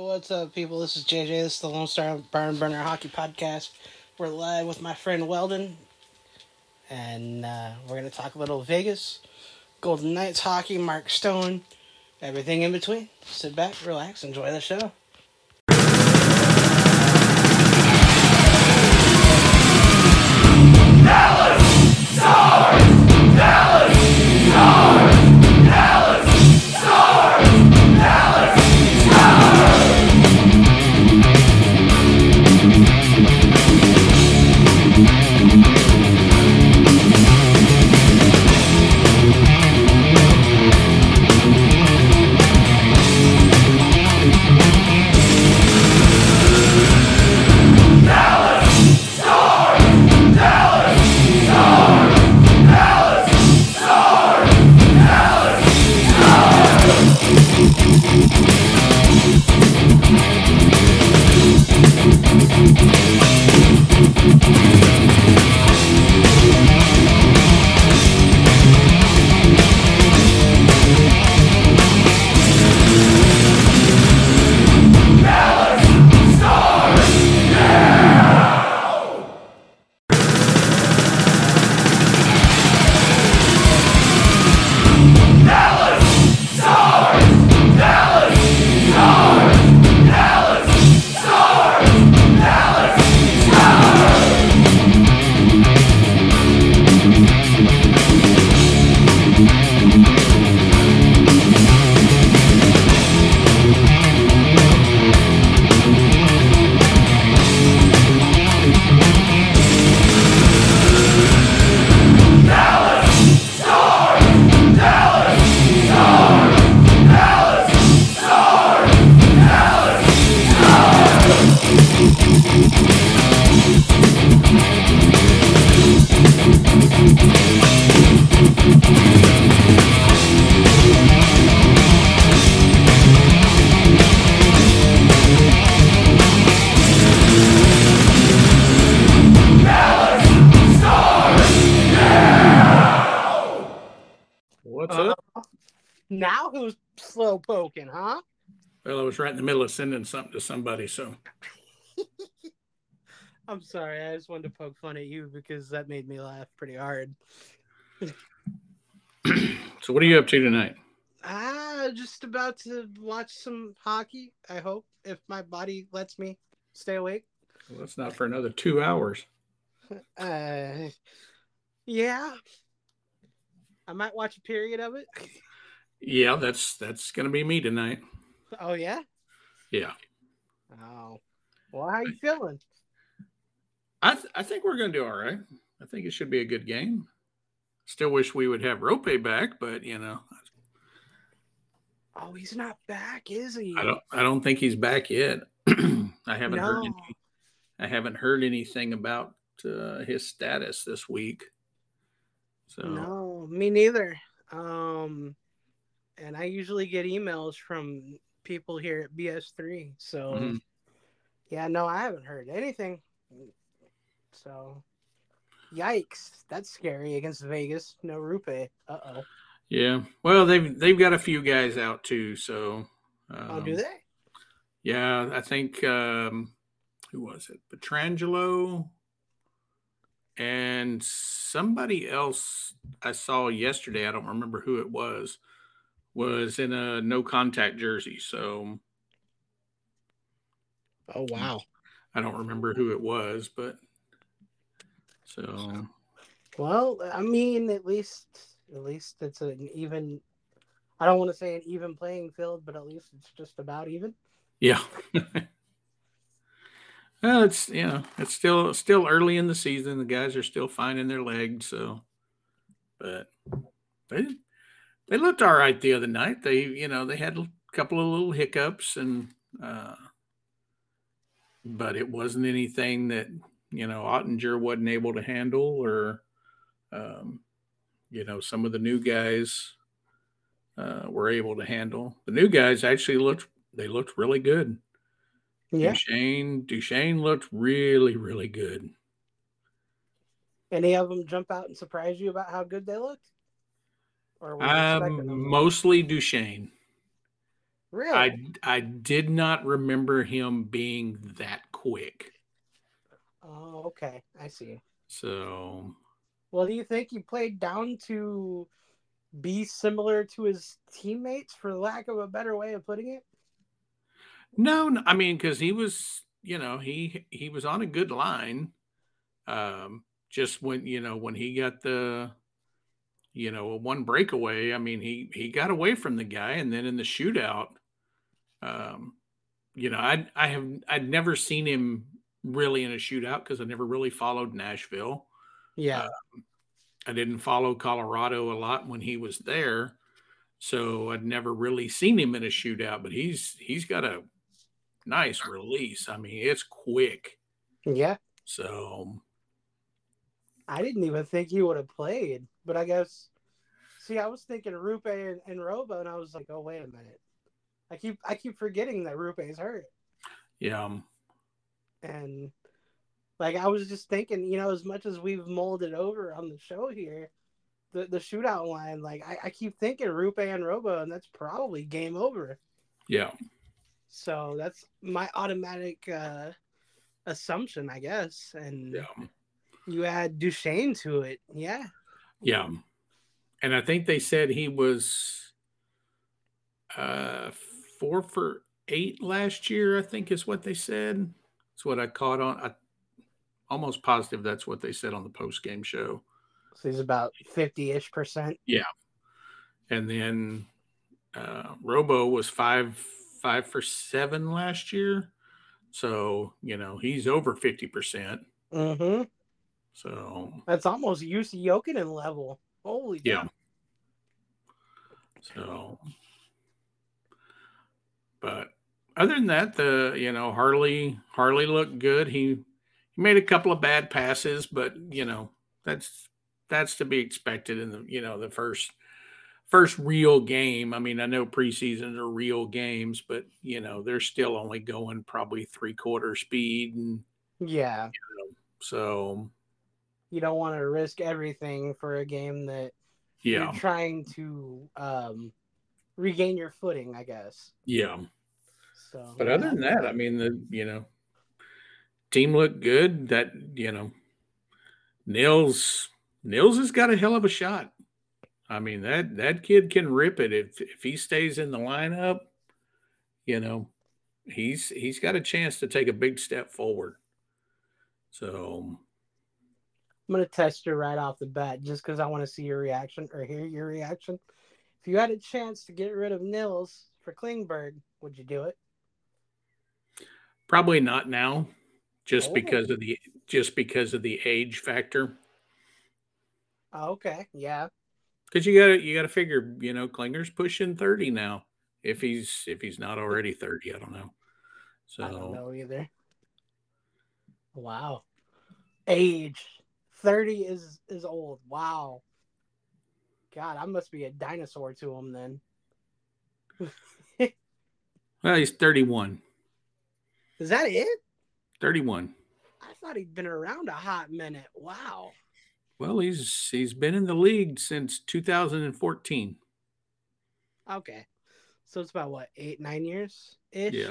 What's up, people? This is JJ. This is the Lone Star Barn Burner Hockey Podcast. We're live with my friend Weldon, and we're going to talk a little Vegas, Golden Knights hockey, Mark Stone, everything in between. Sit back, relax, enjoy the show. Dallas Stars! Dallas Stars! Dallas Stars! Dallas Stars! Now who's slow poking, huh? Well, I was right in the middle of sending something to somebody, so. I'm sorry, I just wanted to poke fun at you because that made me laugh pretty hard. So what are you up to tonight? Just about to watch some hockey, I hope, if my body lets me stay awake. Well, that's not for another 2 hours. Yeah. I might watch a period of it. Yeah, that's going to be me tonight. Oh, yeah? Yeah. Oh. Well, how you feeling? I think we're going to do all right. I think it should be a good game. Still wish we would have Rope back, but, you know. Oh, he's not back, is he? I don't think he's back yet. I haven't heard anything about his status this week. So no, me neither. And I usually get emails from people here at BS3. So, yeah, no, I haven't heard anything. So, yikes. That's scary against Vegas. No Rupe. Uh-oh. Yeah. Well, they've got a few guys out too. So. Oh, do they? Yeah, I think who was it? Petrangelo and somebody else I saw yesterday. I don't remember who it was in a no contact jersey. So. Oh, wow. I don't remember who it was, but so. Well, I mean, at least it's an even. I don't want to say an even playing field, but at least it's just about even. Yeah. Well, it's still early in the season. The guys are still finding their legs, so. But they looked all right the other night. They had a couple of little hiccups and. But it wasn't anything that, Ottinger wasn't able to handle or, some of the new guys were able to handle. The new guys actually looked really good. Yeah. Duchesne looked really, really good. Any of them jump out and surprise you about how good they looked? Or were you expecting them? Mostly Duchesne. Really? I did not remember him being that quick. Oh, okay. I see. So Well, do you think he played down to be similar to his teammates, for lack of a better way of putting it? no, I mean, because he was, he was on a good line. Just when when he got the one breakaway, I mean, he got away from the guy, and then in the shootout, um, I'd never seen him really in a shootout because I never really followed Nashville. Uh, Yeah. I didn't follow Colorado a lot when he was there, so I'd never really seen him in a shootout. But he's got a nice release. I mean, it's quick. Yeah. So I didn't even think he would have played, but I guess. See, I was thinking Rupe and Robo, and I was like, oh wait a minute. I keep forgetting that Rupe's hurt, yeah, and like I was just thinking, as much as we've molded over on the show here, the shootout line, like I keep thinking Rupe and Robo, and that's probably game over. yeah, So that's my automatic assumption, I guess. And yeah, you add Duchesne to it, yeah. yeah. And I think they said he was 4 for 8 last year. I think is what they said. That's what I caught on. I almost positive that's what they said on the post game show. So he's about 50-ish%. Yeah, and then Robo was 5 for 7 last year, so he's over 50%. Mm-hmm. So That's almost UC Jokinen level. Holy yeah, cow. so but other than that, the Harley looked good. He made a couple of bad passes, but that's to be expected in the first real game. I mean, I know preseason are real games, but they're still only going probably 3/4 speed, and Yeah. so You don't want to risk everything for a game that you're yeah, trying to regain your footing, I guess. yeah. So But other yeah. than that, I mean, the team looked good. That Nils has got a hell of a shot. I mean, that kid can rip it if he stays in the lineup. You know, he's got a chance to take a big step forward. So I'm gonna test you right off the bat just because I want to see your reaction or hear your reaction. If you had a chance to get rid of Nils for Klingberg, would you do it? probably not now, just Oh, because of the age factor. okay, yeah. Because you gotta figure, Klinger's pushing 30 now. If he's not already 30, I don't know. I don't So know either. Wow, age 30 is old. Wow, God, I must be a dinosaur to him then. well, he's 31. Is that it? 31. I thought he'd been around a hot minute. Wow. Well, he's been in the league since 2014. Okay, so it's about what 8-9 years ish. Yeah.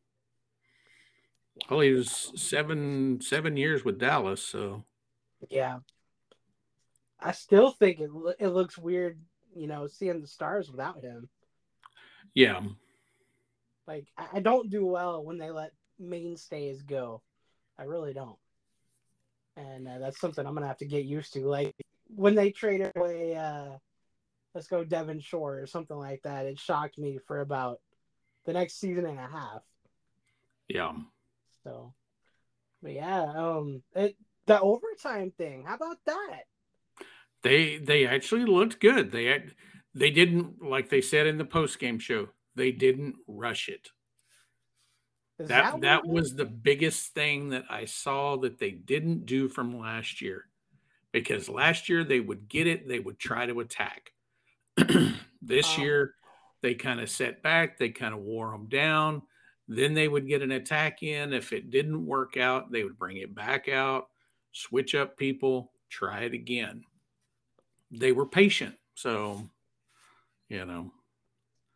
Well, he was 7 years with Dallas, so Yeah, I still think it looks weird, seeing the Stars without him. yeah. Like I don't do well when they let mainstays go. I really don't, and that's something I'm gonna have to get used to. Like when they traded away, let's go Devon Shore or something like that. It shocked me for about the next season and a half. Yeah. So, but yeah, the overtime thing. How about that? They actually looked good. They didn't, like they said in the post game show, they didn't rush it. Is that That what it that is? was the biggest thing that I saw that they didn't do from last year. Because last year they would get it, they would try to attack. This Um, year they kind of set back, they kind of wore them down. Then they would get an attack in. If it didn't work out, they would bring it back out, switch up people, try it again. They were patient. So, you know,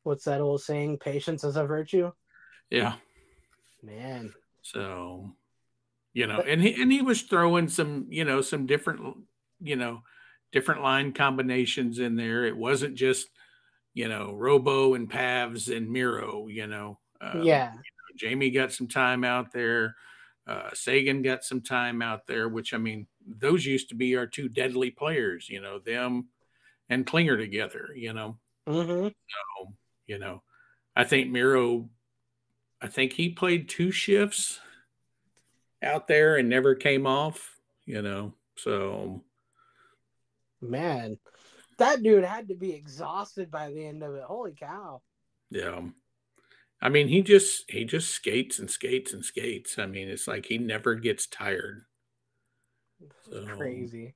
What's that old saying? Patience is a virtue. Yeah. Man. So, and he was throwing some, some different, you know, different line combinations in there. It wasn't just, Robo and Pavs and Miro, Yeah. Jamie got some time out there. Sagan got some time out there, which, I mean, those used to be our two deadly players, them and Klinger together, Mm-hmm. So, I think Miro, I think he played two shifts out there and never came off, So, Man. That dude had to be exhausted by the end of it. Holy cow. yeah. I mean, he just skates and skates and skates. I mean, it's like he never gets tired. This is So, crazy.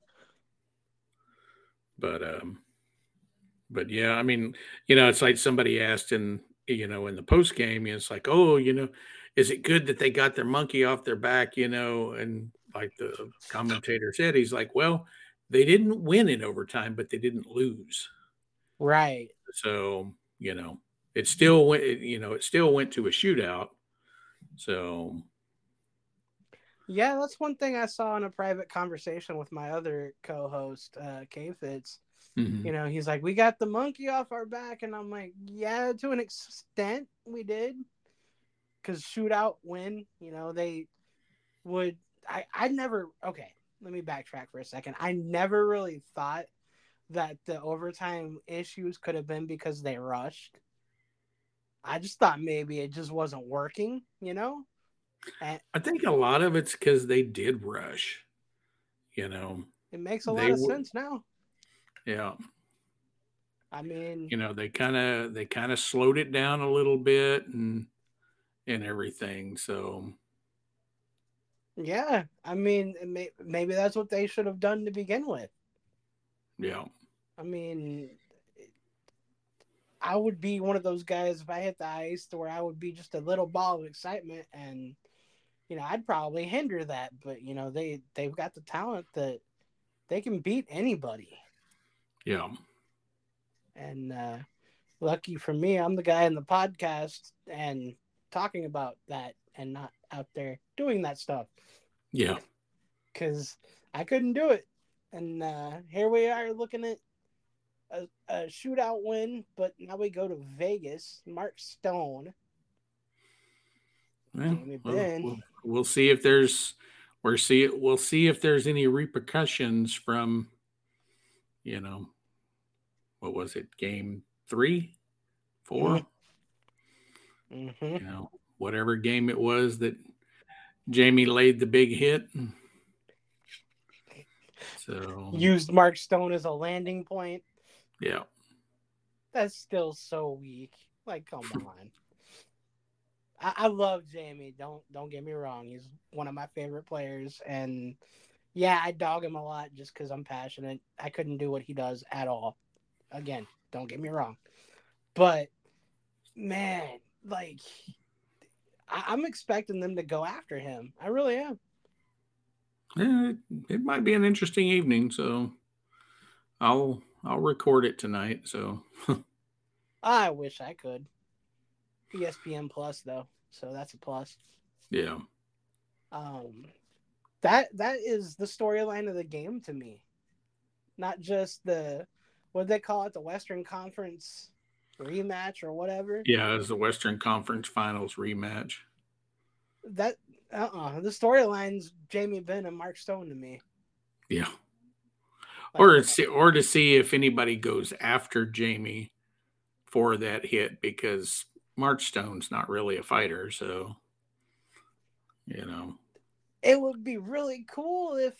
but but yeah, I mean, it's like somebody asked in the post game, it's like, oh, is it good that they got their monkey off their back, and like the commentator said, he's like, well, they didn't win in overtime, but they didn't lose. Right. So, it still went, it still went to a shootout. So, Yeah, that's one thing I saw in a private conversation with my other co-host, K-Fitz. mhm. He's like, we got the monkey off our back. And I'm like, yeah, to an extent we did. Because shootout win, they would. I never. Okay, let me backtrack for a second. I never really thought that the overtime issues could have been because they rushed. I just thought maybe it just wasn't working. And I think a lot of it's because they did rush. You know, it makes a lot they of would, sense now. yeah. I mean, They kind of slowed it down a little bit and everything. So yeah. I mean, maybe that's what they should have done to begin with. yeah, I mean, I would be one of those guys if I hit the ice to where I would be just a little ball of excitement, and I'd probably hinder that. But they've got the talent that they can beat anybody. yeah, And lucky for me, I'm the guy in the podcast and talking about that and not out there doing that stuff yeah. because I couldn't do it. And here we are looking at a shootout win, but now we go to Vegas. Mark Stone, Well, Jamie we'll, Benn. we'll, we'll see if there's we'll see if there's any repercussions from you know what was it, game 3, 4, Mm-hmm. whatever game it was that Jamie laid the big hit. So Used Mark Stone as a landing point. yeah, That's still so weak. Like, come on. I love Jamie. Don't get me wrong. He's one of my favorite players, and yeah, I dog him a lot just because I'm passionate. I couldn't do what he does at all. Again, don't get me wrong, but man, like I'm expecting them to go after him. I really am. yeah, it might be an interesting evening. So I'll record it tonight. So I wish I could. ESPN Plus though, so that's a plus. yeah, Um, that is the storyline of the game to me. Not just the what they call it, the Western Conference rematch or whatever. yeah, as the Western Conference Finals rematch. That the storylines Jamie Benn and Mark Stone to me. Yeah. Like, Or to see if anybody goes after Jamie for that hit because Mark Stone's not really a fighter, so it would be really cool if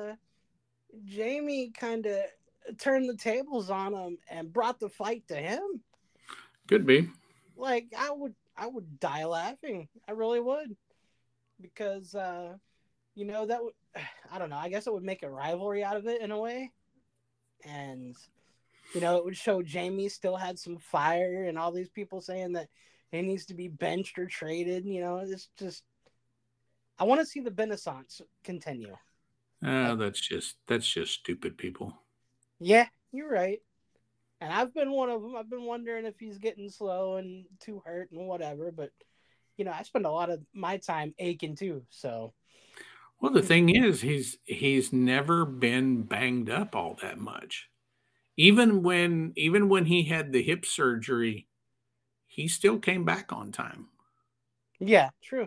Jamie kind of turned the tables on him and brought the fight to him. could be. Like I would die laughing. I really would. Because that would I don't know, I guess it would make a rivalry out of it in a way. And it would show Jamie still had some fire and all these people saying that he needs to be benched or traded. It's just I want to see the Renaissance continue. That's just stupid people. Yeah, you're right. And I've been one of them. I've been wondering if he's getting slow and too hurt and whatever. But I spend a lot of my time aching too. So Well, the thing is, he's never been banged up all that much. Even when he had the hip surgery, he still came back on time. yeah, true.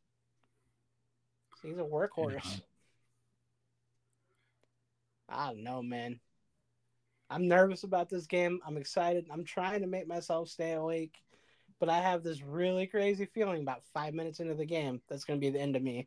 He's a You know? workhorse. I don't know, man. I'm nervous about this game. I'm excited. I'm trying to make myself stay awake, but I have this really crazy feeling about 5 minutes into the game that's going to be the end of me.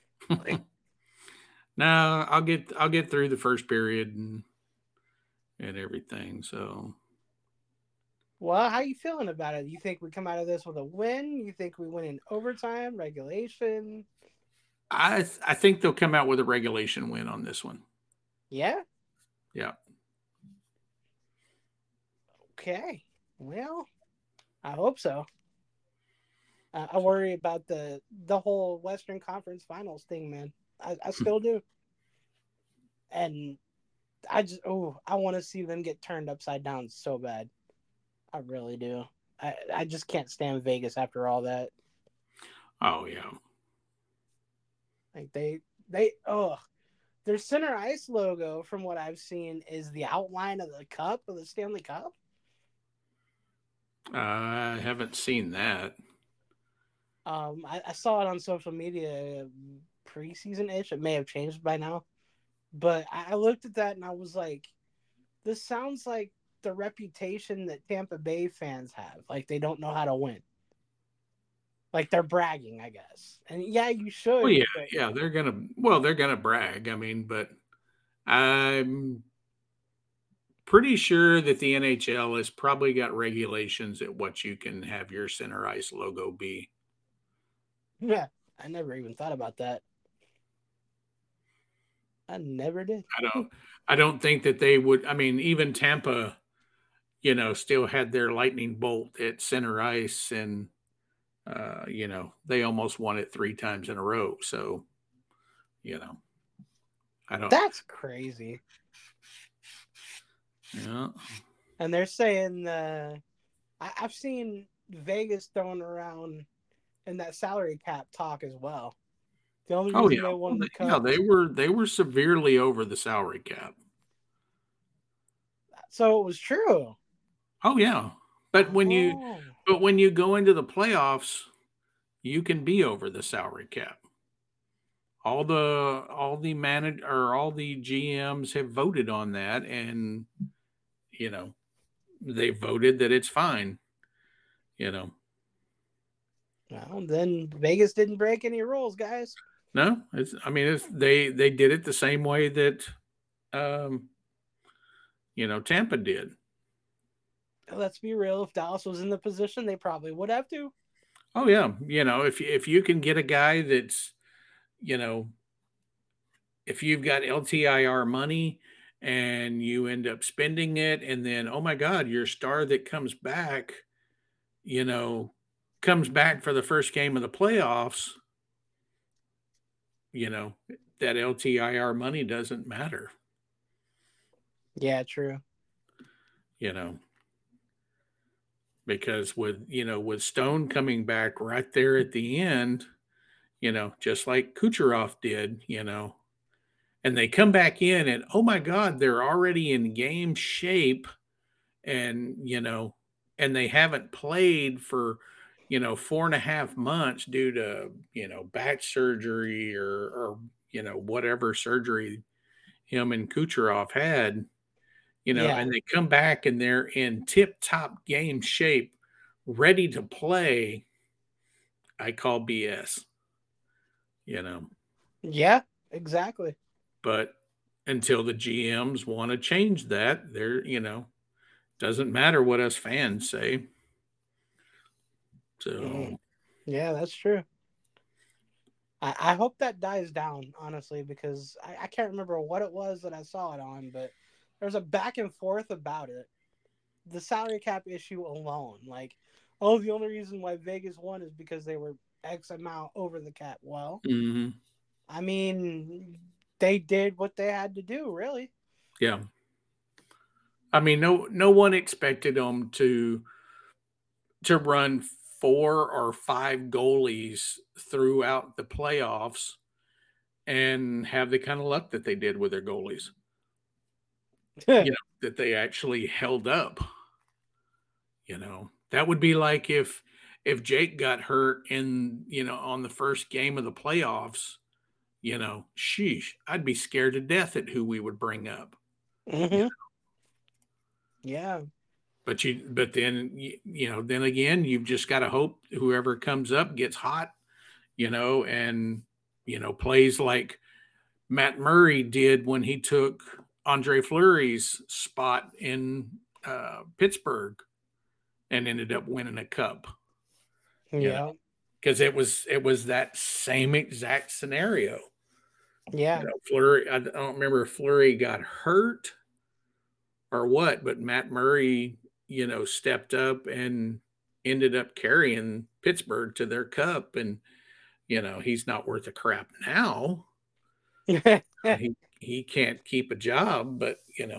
No, I'll get through the first period and everything. So Well, how you feeling about it? You think we come out of this with a win? You think we win in overtime, regulation? I think they'll come out with a regulation win on this one. Yeah. Yeah. Okay. Well, I hope so. I worry about the whole Western Conference Finals thing, man. I still do, and I want to see them get turned upside down so bad. I really do. I just can't stand Vegas after all that. Oh yeah. Like their center ice logo, from what I've seen, is the outline of the cup, of the Stanley Cup. I haven't seen that. I saw it on social media preseason ish. It may have changed by now, but I looked at that and I was like, this sounds like the reputation that Tampa Bay fans have. Like they don't know how to win. Like they're bragging, I guess. And yeah, you Well, should. yeah, But yeah, they're gonna brag. I mean, but I'm pretty sure that the NHL has probably got regulations at what you can have your center ice logo be. yeah, I never even thought about that. I never did. I don't I don't think that they would. I mean, even Tampa, still had their lightning bolt at center ice, and they almost won it 3 times in a row. So, you know, I don't. That's crazy. Yeah. And they're saying I've seen Vegas thrown around in that salary cap talk as well. The only Oh reason yeah. they Well, won the yeah, cup. they were severely over the salary cap. So it was true. Oh yeah. But when you Oh. but when you go into the playoffs, you can be over the salary cap. All the GMs have voted on that, and you know they voted that it's fine. You know, Well, then Vegas didn't break any rules, guys. no, they did it the same way that um, Tampa did. Let's be real. If Dallas was in the position, they probably would have to. Oh yeah, if you can get a guy that's you know if you've got LTIR money and you end up spending it, and then oh my God, your star that you know, comes back for the first game of the playoffs, you know, that LTIR money doesn't matter, Yeah, true. you know, because with Stone coming back right there at the end, just like Kucherov did, and they come back in and oh my God, they're already in game shape, and and they haven't played for 4.5 months due to back surgery or whatever surgery him and Kucherov had, Yeah. and they come back and they're in tip top game shape, ready to play. I call BS, you know, Yeah, exactly. but until the GMs want to change that, doesn't matter what us fans say. Mm. So, Yeah, that's true. I hope that dies down, honestly, because I can't remember what it was that I saw it on, but there's a back and forth about it. The salary cap issue alone. Like, oh, the only reason why Vegas won is because they were X amount over the cap. Well, mhm, I mean, they did what they had to do, really. yeah. I mean, no one expected them to run 4 or 5 goalies throughout the playoffs and have the kind of luck that they did with their goalies. That they actually held up. That would be like if Jake got hurt on the first game of the playoffs, sheesh, I'd be scared to death at who we would bring up. Mm-hmm. Yeah. But then again, you've just got to hope whoever comes up gets hot, and plays like Matt Murray did when he took Andre Fleury's spot in Pittsburgh and ended up winning a cup. Yeah. Because it was that same exact scenario. Yeah. Fleury, I don't remember if Fleury got hurt or what, but Matt Murray, stepped up and ended up carrying Pittsburgh to their cup. And, he's not worth a crap now. He can't keep a job, but,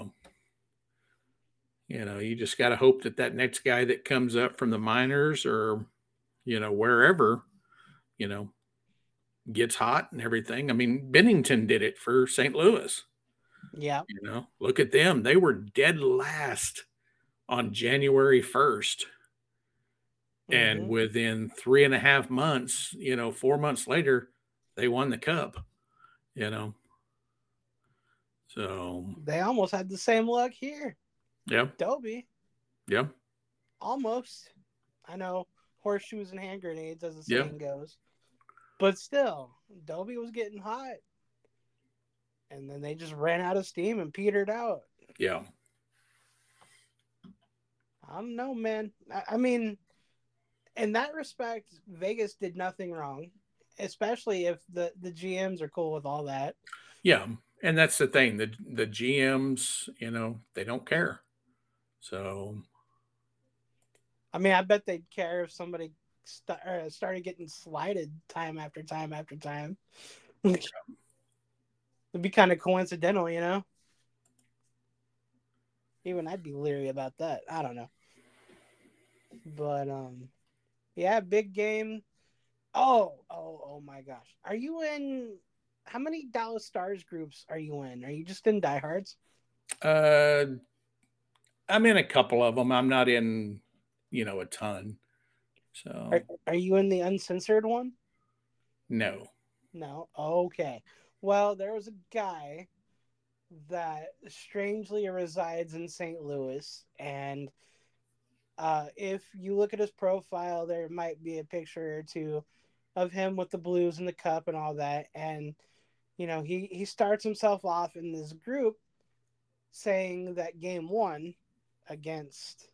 you just got to hope that next guy that comes up from the minors or, wherever, gets hot and everything. I mean, Bennington did it for St. Louis. Yeah. Look at them. They were dead last on January 1st. And within 3.5 months, 4 months later, they won the cup, So they almost had the same luck here. Yeah. Dobie. Yeah. Almost. I know horseshoes and hand grenades, as the saying goes. But still, Dobie was getting hot. And then they just ran out of steam and petered out. Yeah. I don't know, man. I mean, in that respect, Vegas did nothing wrong, especially if the GMs are cool with all that. Yeah. And that's the thing. The GMs, they don't care. So, I mean, I bet they'd care if somebody started getting slighted time after time after time. It'd be kind of coincidental, Even I'd be leery about that. I don't know. But, yeah, big game. Oh my gosh. Are you in... How many Dallas Stars groups are you in? Are you just in Diehards? I'm in a couple of them. I'm not in, a ton. So are you in the uncensored one? No. No? Okay. Well, there was a guy that strangely resides in St. Louis, and if you look at his profile, there might be a picture or two of him with the Blues and the cup and all that, and he starts himself off in this group saying that game 1 against,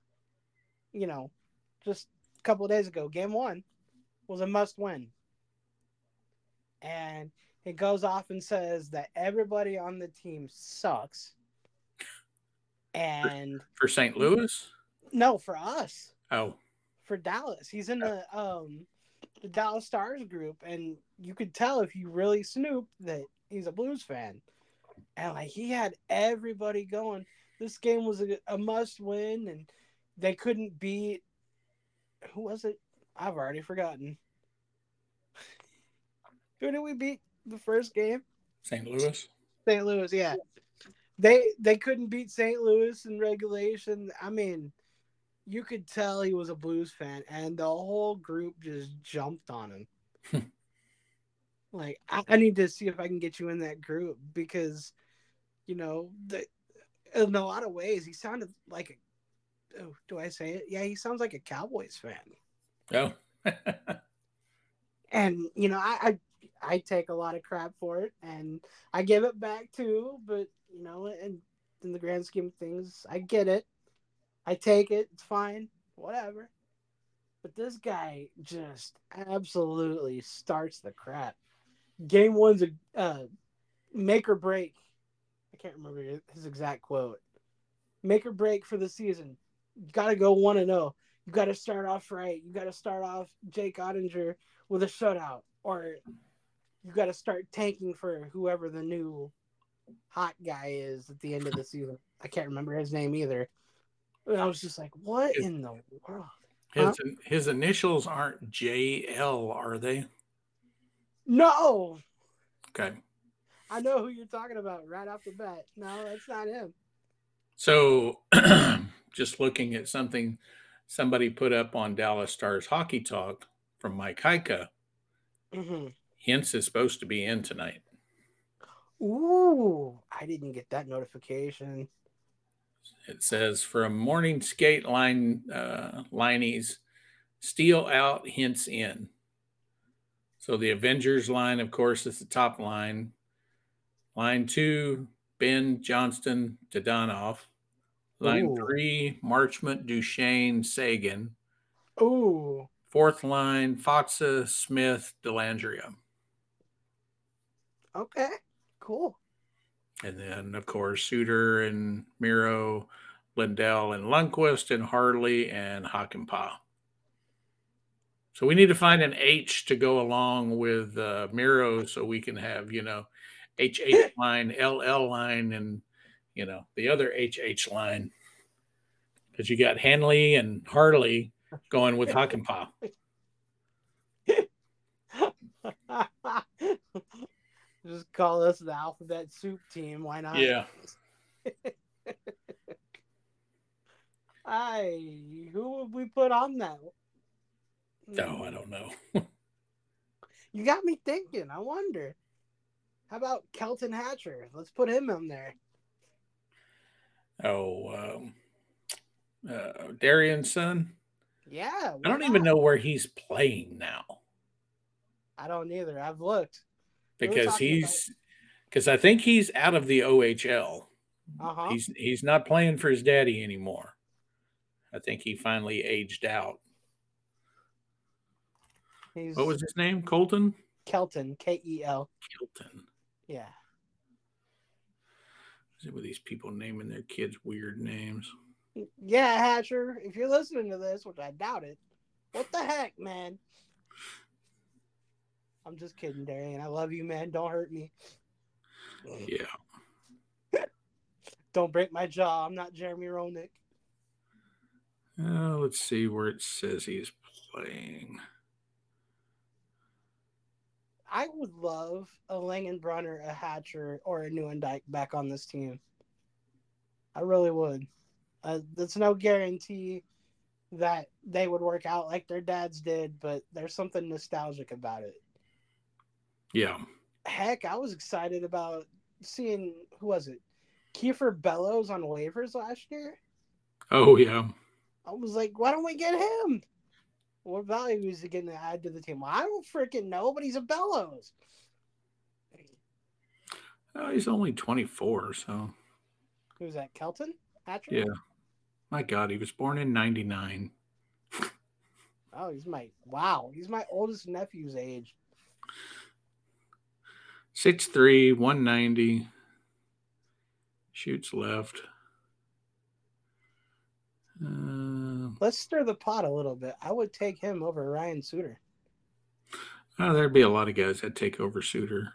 just a couple of days ago, game 1 was a must win. And he goes off and says that everybody on the team sucks. And for St. Louis? No, for us. Oh. For Dallas. He's in the Dallas Stars group, and you could tell if you really snooped that he's a Blues fan. And he had everybody going. This game was a must win, and they couldn't beat. Who was it? I've already forgotten. Who did we beat the first game? St. Louis. St. Louis, yeah. They couldn't beat St. Louis in regulation. I mean, you could tell he was a Blues fan, and the whole group just jumped on him. I need to see if I can get you in that group because, in a lot of ways, he sounded like do I say it? Yeah, he sounds like a Cowboys fan. Oh. And, I take a lot of crap for it, and I give it back too, but, and in the grand scheme of things, I get it. I take it. It's fine. Whatever. But this guy just absolutely starts the crap. Game 1's a make or break. I can't remember his exact quote. Make or break for the season. You got to go 1-0. You got to start off right. You got to start off Jake Ottinger with a shutout, or you got to start tanking for whoever the new hot guy is at the end of the season. I can't remember his name either. And I was just like, what His, in the world? Huh? his initials aren't JL, are they? No, Okay. I know who you're talking about right off the bat. No, that's not him. So, just looking at something somebody put up on Dallas Stars Hockey Talk from Mike Heika, Hmm. Hintz is supposed to be in tonight. Ooh, I didn't get that notification. It says from morning skate lineys, Steele out, Hintz in. So the Avengers line, of course, is the top line. Line 2, Ben, Johnston, Tadanoff. Line Ooh, 3, Marchment, Duchesne, Sagan. ooh. Fourth line, Foxa, Smith, Delandria. Okay, cool. And then, of course, Suter and Miro, Lindell and Lundqvist and Harley and Hakanpää. So we need to find an H to go along with Miro so we can have, HH line, LL line, and, the other HH line. Because you got Hanley and Harley going with Hakanpää. Just call us the alphabet soup team. Why not? Yeah. Who would we put on that? No, I don't know. You got me thinking. I wonder. How about Kelton Hatcher? Let's put him in there. Oh, Darian's son. Yeah. I don't even know where he's playing now. I don't either. I've looked. Because I think he's out of the OHL. Uh-huh. He's not playing for his daddy anymore. I think he finally aged out. What was his name? Colton? Kelton, Kel. Kelton. Yeah. Is it with these people naming their kids weird names? Yeah, Hatcher, if you're listening to this, which I doubt it, what the heck, man? I'm just kidding, Darian. I love you, man. Don't hurt me. Yeah. Don't break my jaw. I'm not Jeremy Roenick. Let's see where it says he's playing. I would love a Langenbrunner, a Hatcher, or a Neuendijk back on this team. I really would. There's no guarantee that they would work out like their dads did, but there's something nostalgic about it. Yeah. Heck, I was excited about seeing, who was it? Kiefer Bellows on waivers last year. Oh, yeah. I was like, why don't we get him? What value is he going to add to the team? Well, I don't freaking know, but he's a Bellows. Oh, he's only 24, so. Who's that, Kelton? Hatcher? Yeah. My God, he was born in 99. Oh, he's my oldest nephew's age. 6'3", 190. Shoots left. Let's stir the pot a little bit. I would take him over Ryan Suter. There'd be a lot of guys that take over Suter.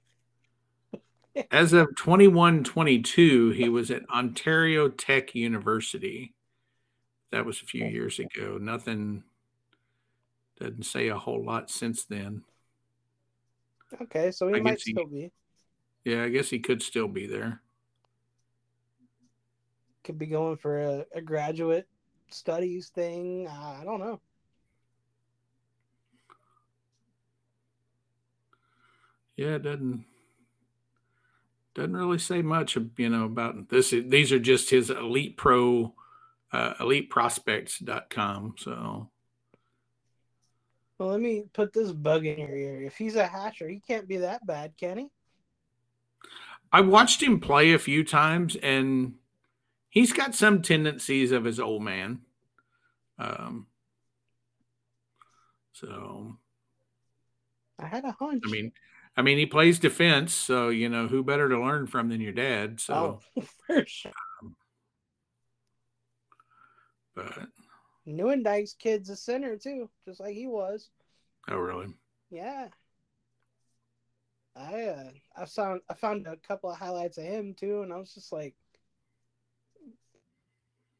As of 21-22, he was at Ontario Tech University. That was a few years ago. Nothing, doesn't say a whole lot since then. Okay, so he might still be. Yeah, I guess he could still be there. Could be going for a graduate studies thing. I don't know. Yeah, it doesn't really say much, about this. These are just his elite prospects.com. So, well, let me put this bug in your ear. If he's a Hatcher, he can't be that bad, can he? I watched him play a few times, and he's got some tendencies of his old man. So I had a hunch. I mean, he plays defense, so who better to learn from than your dad. So, for sure. But Neuendijk's kid's a center too, just like he was. Oh, really? Yeah. I found a couple of highlights of him too, and I was just like,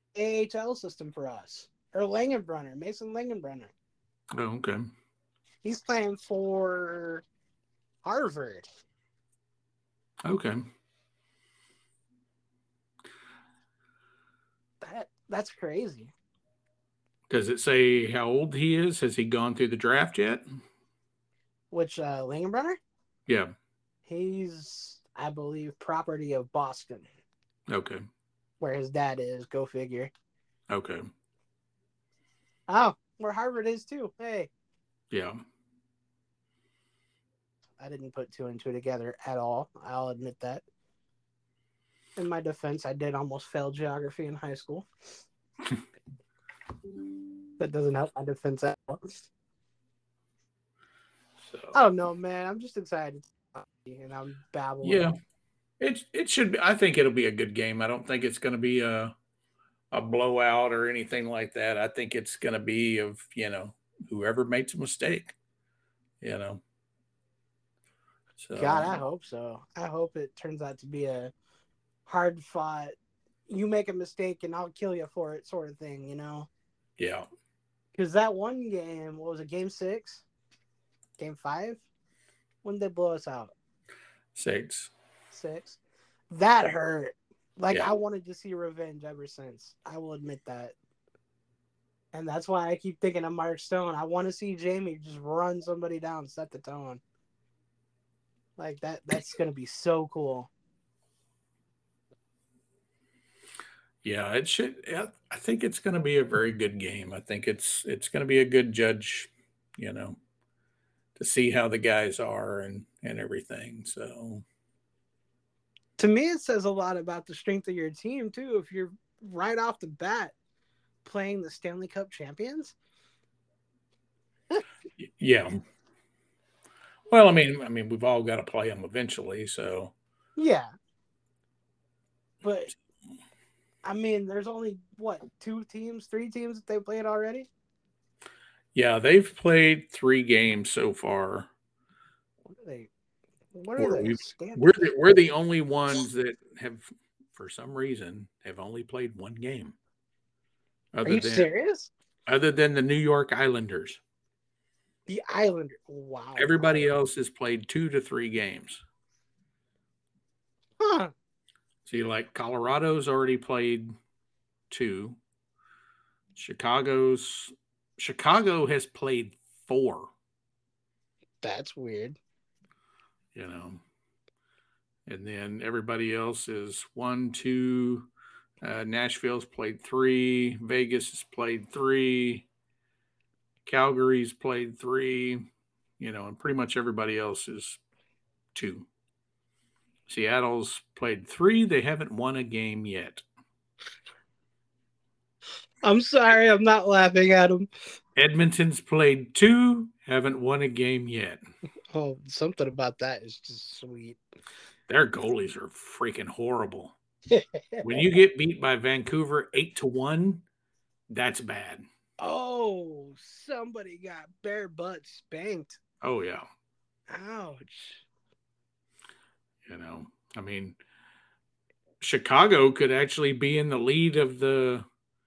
AHL system for us. Or Langenbrunner, Mason Langenbrunner. Oh, okay. He's playing for Harvard. Okay. That's crazy. Does it say how old he is? Has he gone through the draft yet? Which Langenbrunner? Yeah. He's, I believe, property of Boston. Okay. Where his dad is. Go figure. Okay. Oh, where Harvard is too. Hey. Yeah. I didn't put two and two together at all. I'll admit that. In my defense, I did almost fail geography in high school. That doesn't help my defense at all. So, I don't know, man. I'm just excited. And I'm babbling. yeah. It should be, I think it'll be a good game. I don't think it's going to be a blowout or anything like that. I think it's going to be of, whoever makes a mistake, So God, I hope so. I hope it turns out to be a hard fought, you make a mistake and I'll kill you for it sort of thing, Yeah. Because that one game, what was it, game 6? Game 5? When did they blow us out? 6. That hurt. Yeah. I wanted to see revenge ever since. I will admit that. And that's why I keep thinking of Mark Stone. I want to see Jamie just run somebody down, set the tone. That's going to be so cool. Yeah, it should. I think it's going to be a very good game. I think it's going to be a good judge, to see how the guys are and everything. So, to me, it says a lot about the strength of your team too. If you're right off the bat playing the Stanley Cup champions. Yeah. Well, I mean, we've all got to play them eventually. So. Yeah. But. I mean, there's only, 3 teams that they played already? Yeah, they've played 3 games so far. What are they? We're the only ones that have, for some reason, have only played 1 game. Are you serious? Other than the New York Islanders. The Islanders. Wow. Everybody else has played 2 to 3 games. Huh. See, like Colorado's already played 2. Chicago has played 4. That's weird. And then everybody else is 1, 2. Nashville's played 3. Vegas has played 3. Calgary's played 3. And pretty much everybody else is 2. Seattle's played 3. They haven't won a game yet. I'm sorry, I'm not laughing at them. Edmonton's played 2. Haven't won a game yet. Oh, something about that is just sweet. Their goalies are freaking horrible. When you get beat by Vancouver 8-1, that's bad. Oh, somebody got bare butt spanked. Oh, yeah. Ouch. I mean, Chicago could actually be in the lead of the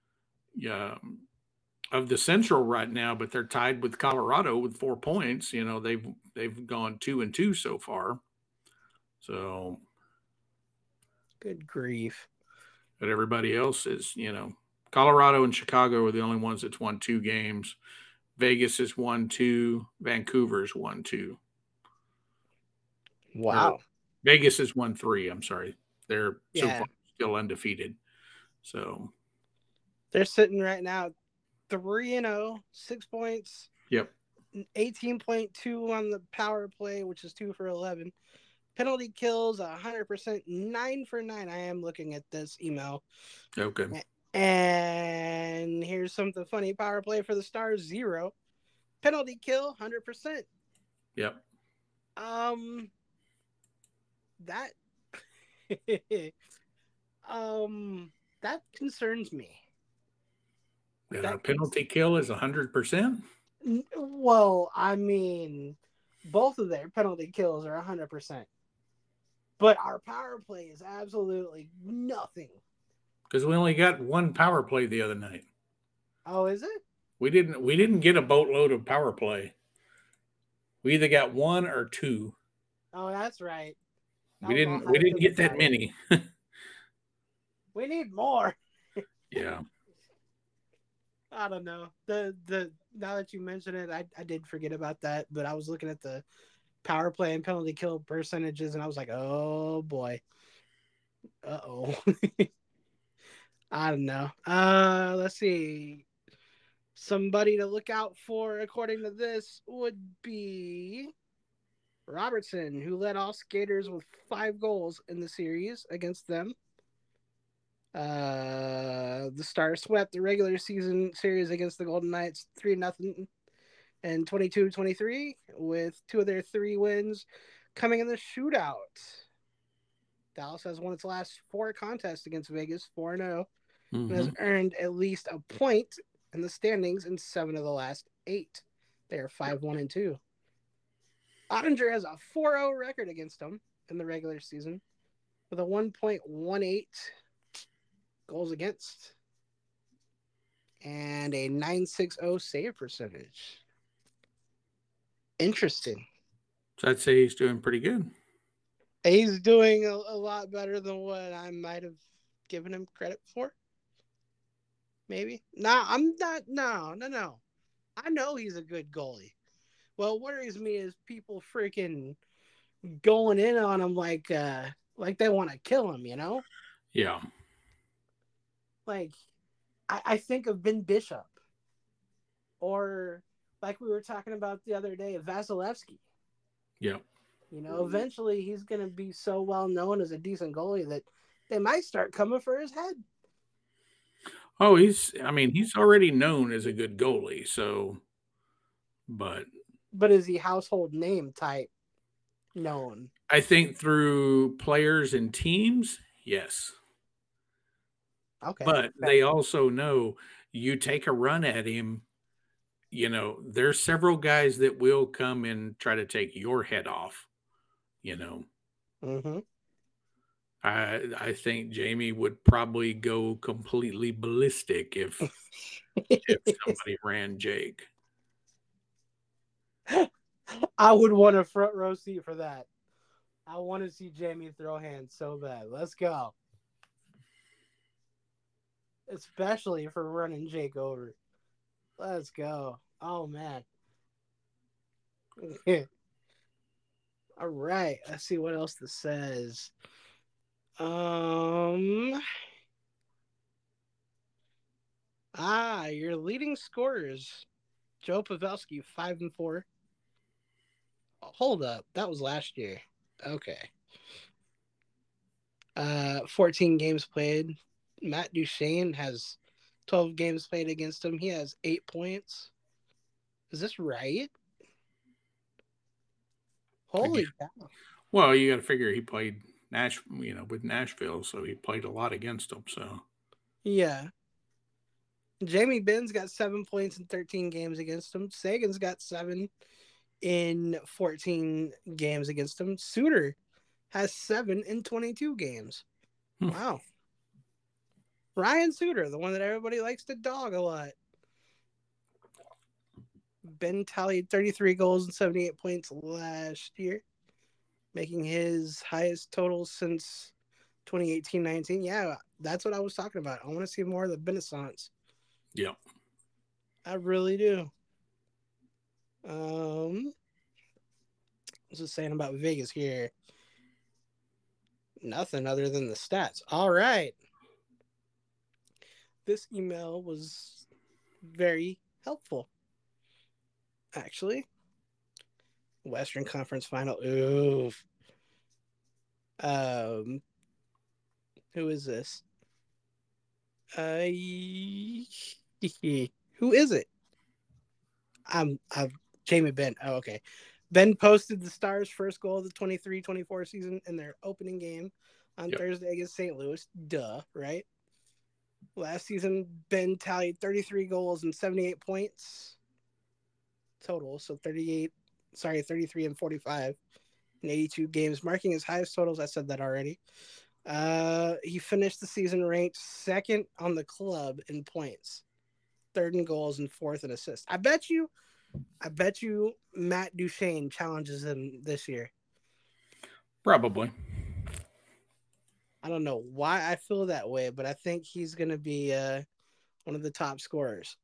Central right now, but they're tied with Colorado with 4 points. They've gone 2-2 so far. So, good grief. But everybody else is, Colorado and Chicago are the only ones that's won 2 games. Vegas has won 2. Vancouver's won 2. Wow. Vegas has won 3. I'm sorry. They're so far still undefeated. So they're sitting right now 3-0, 6 points. Yep. 18.2 on the power play, which is 2 for 11. Penalty kills 100%, 9 for 9. I am looking at this email. Okay. And here's something funny. Power play for the Stars, 0. Penalty kill, 100%. Yep. That that concerns me. That penalty kill is 100%? Well, I mean, both of their penalty kills are 100%. But our power play is absolutely nothing. because we only got one power play the other night. Oh, is it? We didn't get a boatload of power play. We either got one or two. Oh, that's right. I We was all didn't we hyped didn't up get that about it. many. We need more. Yeah. I don't know. The now that you mention it, I did forget about that, but I was looking at the power play and penalty kill percentages, and I was like, oh boy. Uh-oh. I don't know. Let's see. Somebody to look out for, according to this, would be Robertson, who led all skaters with 5 goals in the series against them. The Stars swept the regular season series against the Golden Knights 3-0 and 22-23, with 2 of their 3 wins coming in the shootout. Dallas has won its last 4 contests against Vegas 4-0 and has earned at least a point in the standings in 7 of the last 8. They are 5-1-2. Ottinger has a 4-0 record against them in the regular season with a 1.18 goals against and a 960 save percentage. Interesting. So I'd say he's doing pretty good. He's doing a lot better than what I might have given him credit for. Maybe. Nah, I'm not. No. I know he's a good goalie. What worries me is people freaking going in on him like they want to kill him, you know? Yeah. Like, I think of Ben Bishop. Or, like we were talking about the other day, Vasilevsky. Yeah. You know, eventually he's going to be so well known as a decent goalie that they might start coming for his head. Oh, he's already known as a good goalie, so but is he household name type known? I think through players and teams, yes. Okay. But they also know you take a run at him, there's several guys that will come and try to take your head off, Mm-hmm. I think Jamie would probably go completely ballistic if somebody ran Jake. I would want a front row seat for that. I want to see Jamie throw hands so bad. Let's go. Especially for running Jake over. Let's go. Oh, man. All right. Let's see what else this says. Your leading scorers. Joe Pavelski, 5-4. Hold up. That was last year. Okay. 14 games played. Matt Duchene has 12 games played against him. He has 8 points. Is this right? Holy cow. Well, you got to figure he played with Nashville, so he played a lot against them. So yeah. Jamie Ben's got 7 points in 13 games against him. Sagan's got 7 in 14 games against him. Suter has 7 in 22 games. Wow. Ryan Suter, the one that everybody likes to dog a lot. Ben tallied 33 goals and 78 points last year, making his highest total since 2018-19. Yeah, that's what I was talking about. I want to see more of the Benaissance. Yeah. I really do. What's it saying about Vegas here? Nothing other than the stats. All right. This email was very helpful. Actually. Western Conference Final. Oof. Who is this? Who is it? I'm Jamie Benn. Oh, okay. Ben posted the Stars' first goal of the 23-24 season in their opening game on Thursday against St. Louis. Duh, right? Last season, Ben tallied 33 goals and 78 points total. So 33 and 45 in 82 games, marking his highest totals. I said that already. He finished the season ranked second on the club in points, third in goals, and fourth in assists. I bet you Matt Duchene challenges him this year. Probably. I don't know why I feel that way, but I think he's going to be one of the top scorers.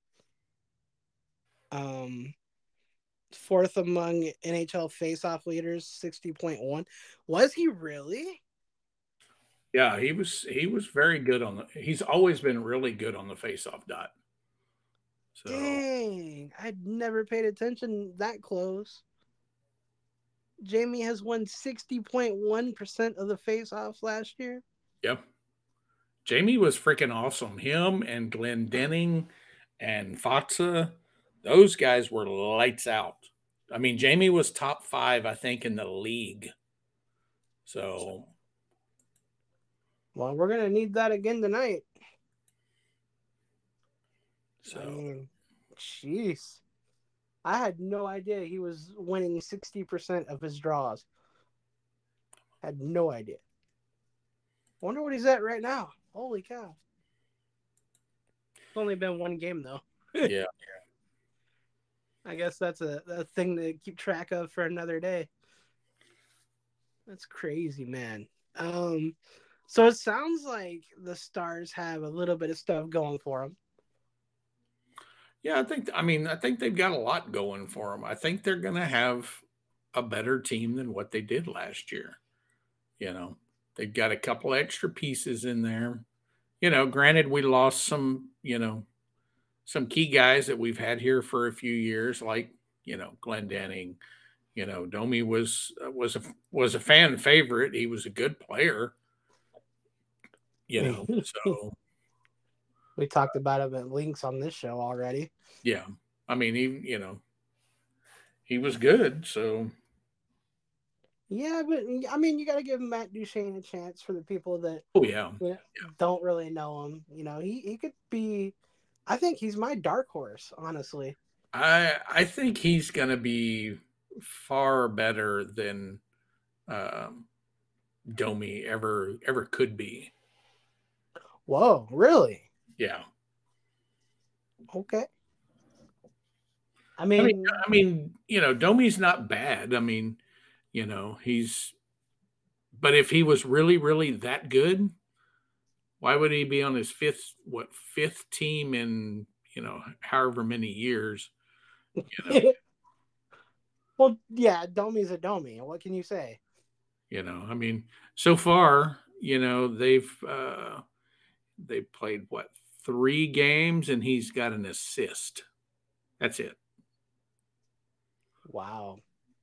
Fourth among NHL faceoff leaders, 60.1. Was he really? Yeah, he was very good on the. He's always been really good on the faceoff dot. So Dang, I'd never paid attention that close. Jamie has won 60.1% of the faceoffs last year. yeah, Jamie was freaking awesome. Him and Glenn Denning and Fatsa, those guys were lights out. I mean, Jamie was top 5, I think, in the league. So, well, we're gonna need that again tonight. So, I mean, jeez, I had no idea he was winning 60% of his draws. Had no idea. Wonder what he's at right now. Holy cow! It's only been one game though. yeah. I guess that's a thing to keep track of for another day. That's crazy, man. So it sounds like the Stars have a little bit of stuff going for them. Yeah, I think they've got a lot going for them. I think they're going to have a better team than what they did last year. You know, they've got a couple extra pieces in there. You know, granted, we lost some, some key guys that we've had here for a few years, like, Glenn Denning. Domi was a fan favorite. He was a good player. So we talked about him at links on this show already. Yeah, I mean, he was good. So yeah, but I mean, you got to give Matt Duchene a chance for the people that don't really know him. He could be. I think he's my dark horse, honestly. I think he's going to be far better than Domi ever could be. Whoa, really? Yeah. Okay. I mean, Domi's not bad. I mean, but if he was really, really that good, why would he be on his fifth team in, however many years? Well, yeah, Domi's a Domi. What can you say? I mean, so far, they've played 3 games and he's got an assist. That's it. Wow.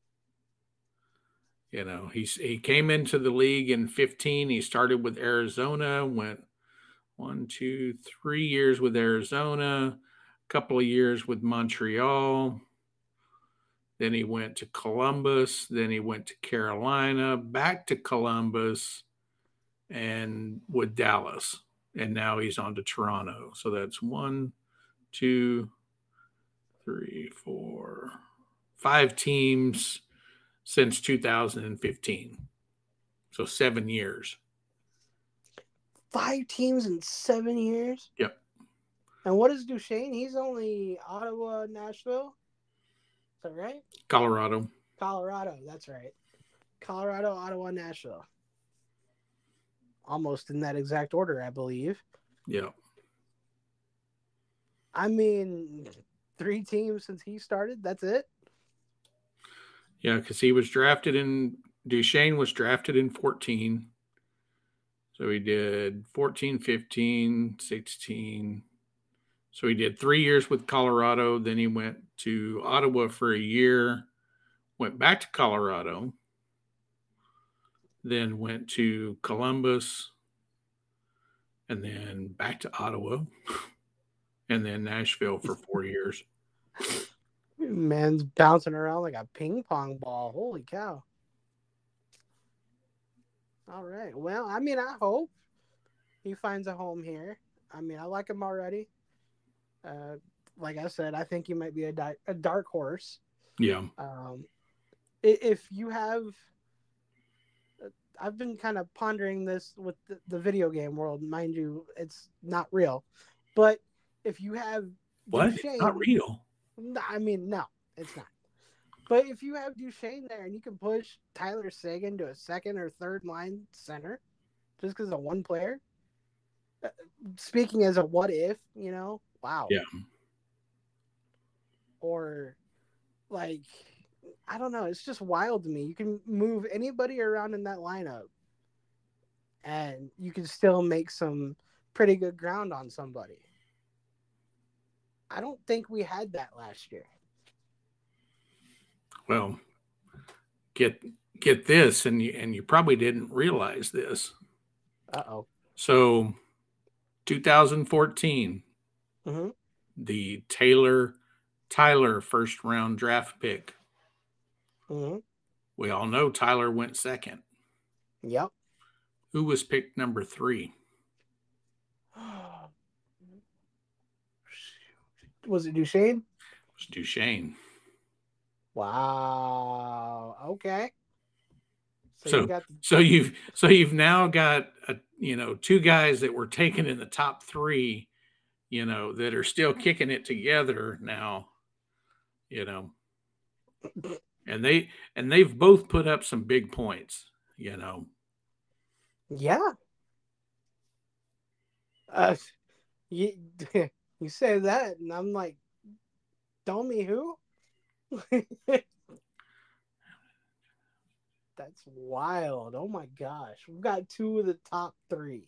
He came into the league in 15. He started with Arizona, went 1, 2, 3 years with Arizona, a couple of years with Montreal. Then he went to Columbus. Then he went to Carolina, back to Columbus, and with Dallas. And now he's on to Toronto. So that's 1, 2, 3, 4, 5 teams since 2015. So 7 years. 5 teams in 7 years? Yep. And what is Duchene? He's only Ottawa, Nashville? Is that right? Colorado, that's right. Colorado, Ottawa, Nashville. Almost in that exact order, I believe. Yeah. I mean, 3 teams since he started. That's it? Yeah, because Duchene was drafted in 14. So he did 14, 15, 16. So he did 3 years with Colorado. Then he went to Ottawa for a year, went back to Colorado, then went to Columbus, and then back to Ottawa, and then Nashville for 4 years. Man's bouncing around like a ping pong ball. Holy cow. All right. Well, I mean, I hope he finds a home here. I mean, I like him already. Like I said, I think he might be a dark horse. Yeah. If you have I've been kind of pondering this with the video game world. Mind you, it's not real. But if you have What? It's not Duchesne, real. I mean, no, it's not. But if you have Duchesne there and you can push Tyler Seguin to a second or third line center just because of one player, speaking as a what if, wow. Yeah. Or like, I don't know. It's just wild to me. You can move anybody around in that lineup and you can still make some pretty good ground on somebody. I don't think we had that last year. Well, get this, and you probably didn't realize this. Uh-oh. So 2014, the Tyler first round draft pick. We all know Tyler went second. Yep. Who was picked number 3? Was it Duchesne? It was Duchesne. Wow. Okay. So you've now got two guys that were taken in the top 3, that are still kicking it together now, and they've both put up some big points, Yeah. You say that, and I'm like, Domi who? That's wild. Oh my gosh. We've got 2 of the top 3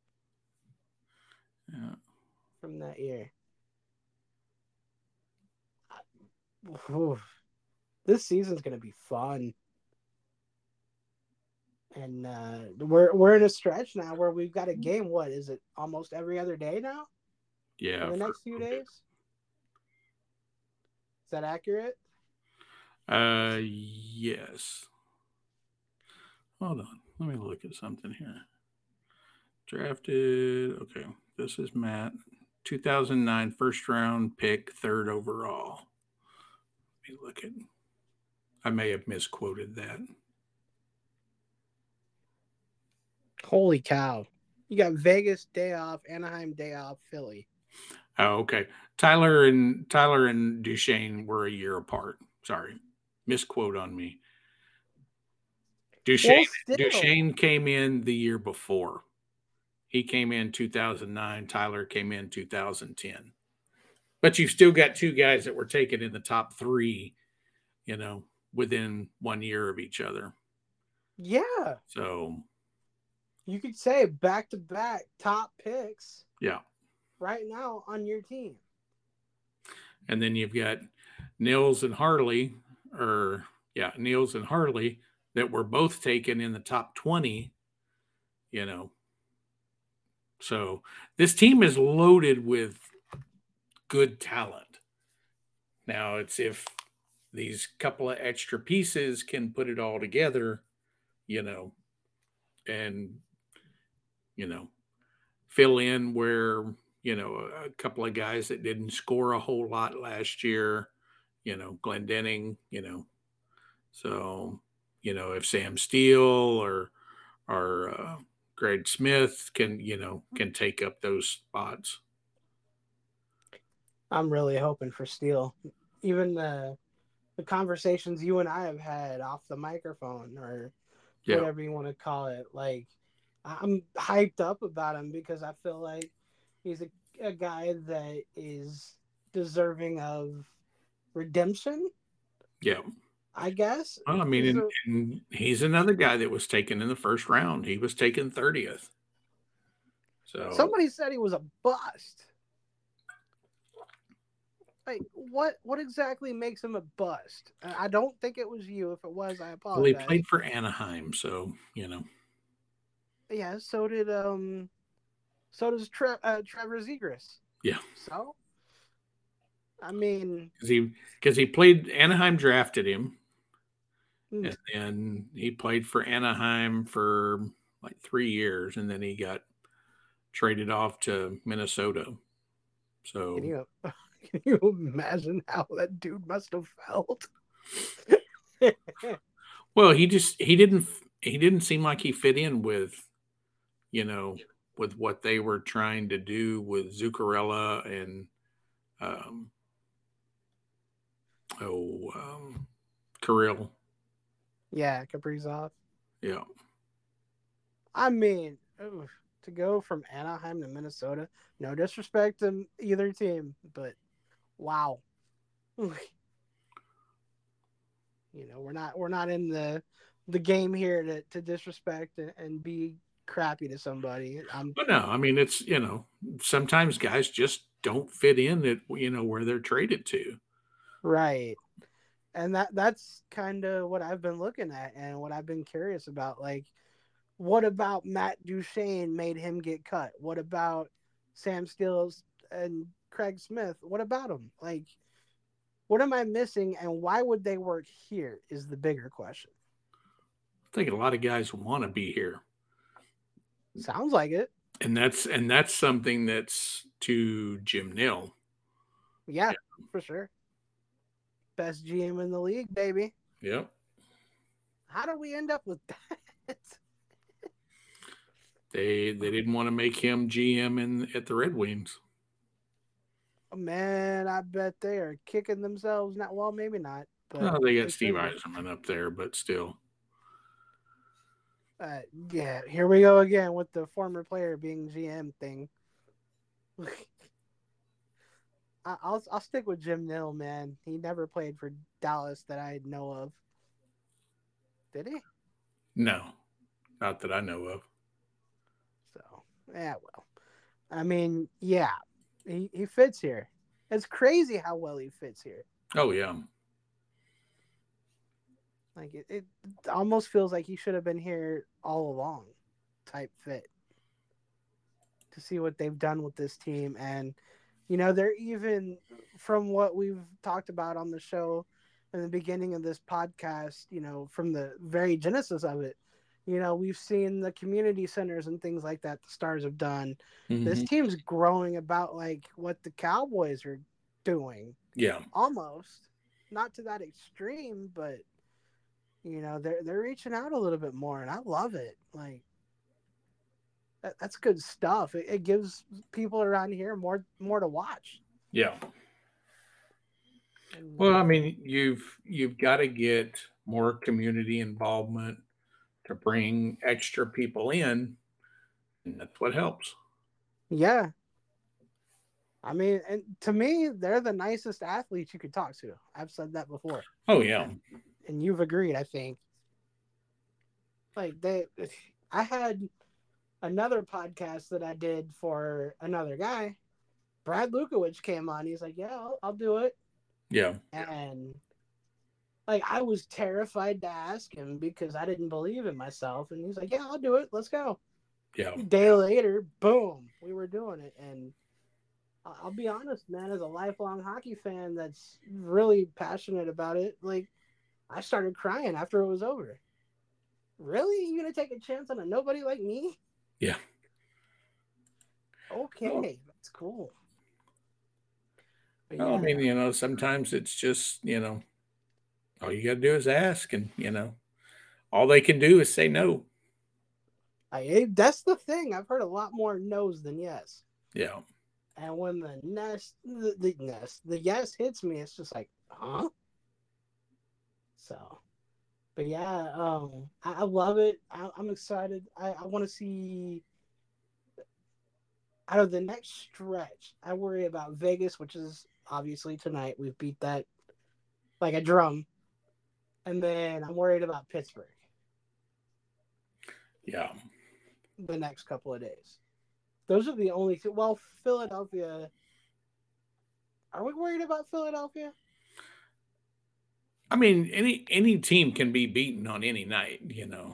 from that year. This season's going to be fun. And we're in a stretch now where we've got a game. What is it? Almost every other day now? Yeah. In the next few days? Is that accurate? Yes. Hold on. Let me look at something here. Drafted. Okay. This is Matt. 2009 first round pick, 3rd overall. Let me look at. I may have misquoted that. Holy cow. You got Vegas day off, Anaheim day off, Philly. Oh, okay. Tyler and Duchesne were a year apart. Sorry. Misquote on me. Duchesne came in the year before. He came in 2009. Tyler came in 2010. But you've still got 2 guys that were taken in the top 3, within 1 year of each other. Yeah. So you could say back-to-back top picks. Yeah. Right now on your team. And then you've got Nils and Harley that were both taken in the top 20, So this team is loaded with good talent. Now it's if these couple of extra pieces can put it all together, and, fill in where, a couple of guys that didn't score a whole lot last year, Glendening, so, if Sam Steele or Greg Smith can take up those spots. I'm really hoping for Steele. Even the conversations you and I have had off the microphone or whatever you want to call it, like I'm hyped up about him because I feel like he's a guy that is deserving of redemption. Yeah. I guess. Well, I mean, and he's another guy that was taken in the first round. He was taken 30th. So somebody said he was a bust. Like, what exactly makes him a bust? I don't think it was you. If it was, I apologize. Well, he played for Anaheim, so Yeah, so does Trevor Zegras. Yeah. So, I mean, because he played, Anaheim drafted him, and then he played for Anaheim for like 3 years, and then he got traded off to Minnesota. So can you imagine how that dude must have felt? Well, he didn't he didn't seem like he fit in with, you know, with what they were trying to do with Zuccarello and um, Kirill. Yeah, Kaprizov. Yeah. I mean, oof, to go from Anaheim to Minnesota, no disrespect to either team, but wow. We're not in the game here to disrespect and be crappy to somebody. But no, I mean, it's, sometimes guys just don't fit in at, where they're traded to. Right. And that's kind of what I've been looking at and what I've been curious about. Like, what about Matt Duchene made him get cut? What about Sam Steele and Craig Smith? What about them? Like, what am I missing, and why would they work here is the bigger question. I think a lot of guys want to be here. Sounds like it. And that's something that's to Jim Nill. Yeah, for sure. Best GM in the league, baby. Yep. How did we end up with that? They didn't want to make him GM at the Red Wings. Man, I bet they are kicking themselves. Not well, maybe not. But well, they got Steve Yzerman up there, but still. Yeah, here we go again with the former player being GM thing. I'll stick with Jim Nill, man. He never played for Dallas that I know of. Did he? No, not that I know of. So, yeah, well. I mean, yeah, he fits here. It's crazy how well he fits here. Oh, yeah. Like, it almost feels like he should have been here all along type fit to see what they've done with this team. And, they're even, from what we've talked about on the show in the beginning of this podcast, from the very genesis of it, we've seen the community centers and things like that the Stars have done. Mm-hmm. This team's growing about like what the Cowboys are doing. Yeah. Almost. Not to that extreme, but they're reaching out a little bit more, and I love it. Like, that's good stuff. It gives people around here more to watch. Yeah. Well, I mean, you've got to get more community involvement to bring extra people in, and that's what helps. Yeah. I mean, and to me, they're the nicest athletes you could talk to. I've said that before. Oh, yeah. And you've agreed, I think. Like, I had another podcast that I did for another guy. Brad Lukowich came on. He's like, yeah, I'll do it. Yeah. And, like, I was terrified to ask him because I didn't believe in myself. And he's like, yeah, I'll do it. Let's go. Yeah. A day later, boom, we were doing it. And I'll be honest, man, as a lifelong hockey fan that's really passionate about it, like, I started crying after it was over. Really? You gonna take a chance on a nobody like me? Yeah. Okay, that's cool. Well, I mean, sometimes it's just, all you got to do is ask, and, all they can do is say no. That's the thing. I've heard a lot more no's than yes. Yeah. And when the yes hits me, it's just like, huh? So, but yeah, I love it. I'm excited. I want to see out of the next stretch. I worry about Vegas, which is obviously tonight. We've beat that like a drum. And then I'm worried about Pittsburgh. Yeah. The next couple of days. Those are the only two. Well, Philadelphia. Are we worried about Philadelphia? I mean, any team can be beaten on any night, Yeah.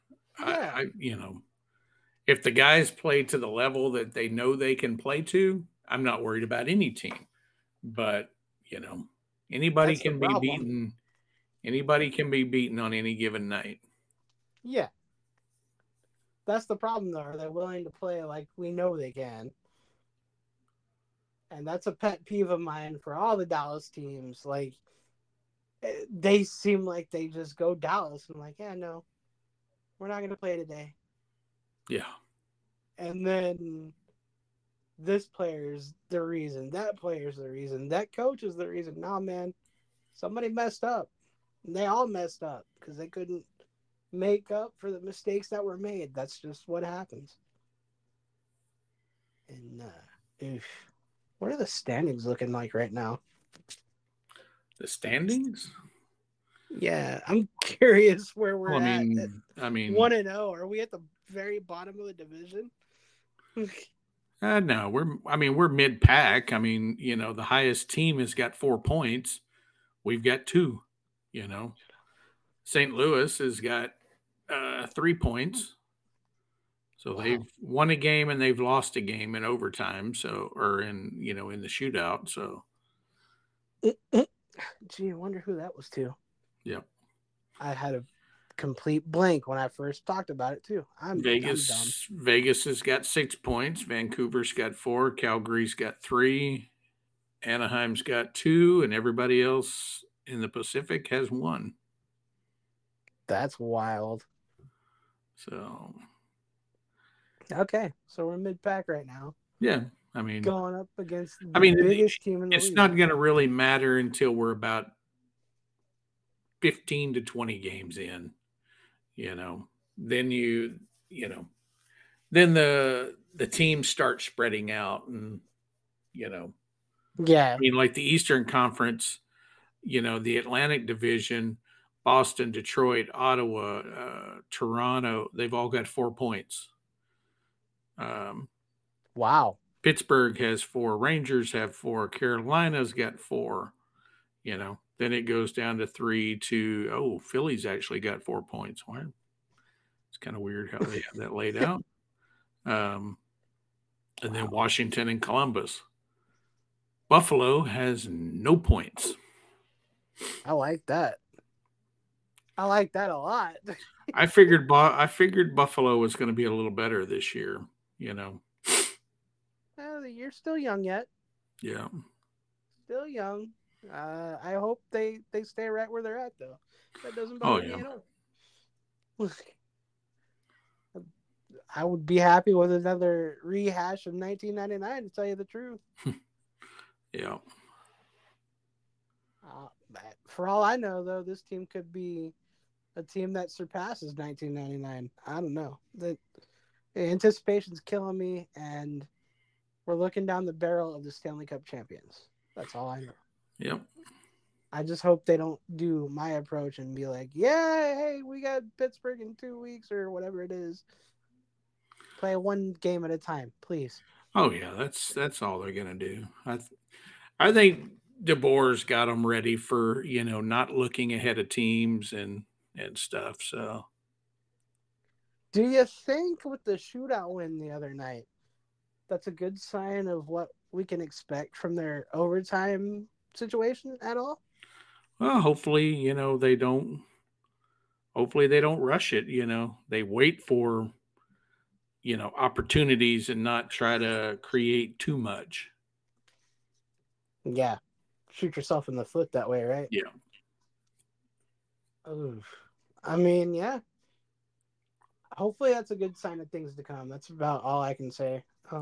If the guys play to the level that they know they can play to, I'm not worried about any team. But, anybody can be beaten. Anybody can be beaten on any given night. Yeah. That's the problem, though. Are they willing to play like we know they can? And that's a pet peeve of mine for all the Dallas teams. Like, they seem like they just go Dallas. I'm like, yeah, no. we're not going to play today. Yeah. And then this player's the reason, that player's the reason, that coach is the reason. Nah, man, somebody messed up. And they all messed up because they couldn't make up for the mistakes that were made. That's just what happens. And what are the standings looking like right now? The standings? Yeah, I'm curious where we're Well, at 1-0. Are we at the very bottom of the division? No, we're mid-pack. I mean, the highest team has got 4 points. We've got 2. St. Louis has got 3 points. So they've won a game and they've lost a game in overtime. So, or in the shootout. So, gee, I wonder who that was to. Yep. I had a complete blank when I first talked about it too. I'm dumb. Vegas has got 6 points. Vancouver's got 4. Calgary's got 3. Anaheim's got 2, and everybody else in the Pacific has 1. That's wild. So, okay, so we're mid-pack right now. Yeah, I mean, going up against the biggest team in the league. It's not going to really matter until we're about 15 to 20 games in. Then then the teams start spreading out, and yeah. I mean, like the Eastern Conference, the Atlantic Division, Boston, Detroit, Ottawa, Toronto, they've all got 4 points. Wow. Pittsburgh has 4. Rangers have 4. Carolina's got 4. Then it goes down to 3 to, Philly's actually got 4 points. Wow. It's kind of weird how they have that laid out. And then Washington and Columbus. Buffalo has no points. I like that. I like that a lot. I figured Buffalo was going to be a little better this year, You're still young yet. Yeah. Still young. I hope they stay right where they're at, though. That doesn't bother me at all. I would be happy with another rehash of 1999, to tell you the truth. Yeah. For all I know, though, this team could be a team that surpasses 1999. I don't know. The anticipation's killing me, and we're looking down the barrel of the Stanley Cup champions. That's all I know. Yep. I just hope they don't do my approach and be like, yeah, hey, we got Pittsburgh in 2 weeks or whatever it is. Play one game at a time, please. Oh, yeah, that's all they're going to do. I think DeBoer's got them ready for, not looking ahead of teams and stuff. So, do you think with the shootout win the other night, that's a good sign of what we can expect from their overtime situation at all? Well, hopefully, they don't rush it. They wait for, opportunities and not try to create too much. Yeah. Shoot yourself in the foot that way, right? Yeah. Oof. I mean, yeah. Hopefully that's a good sign of things to come. That's about all I can say.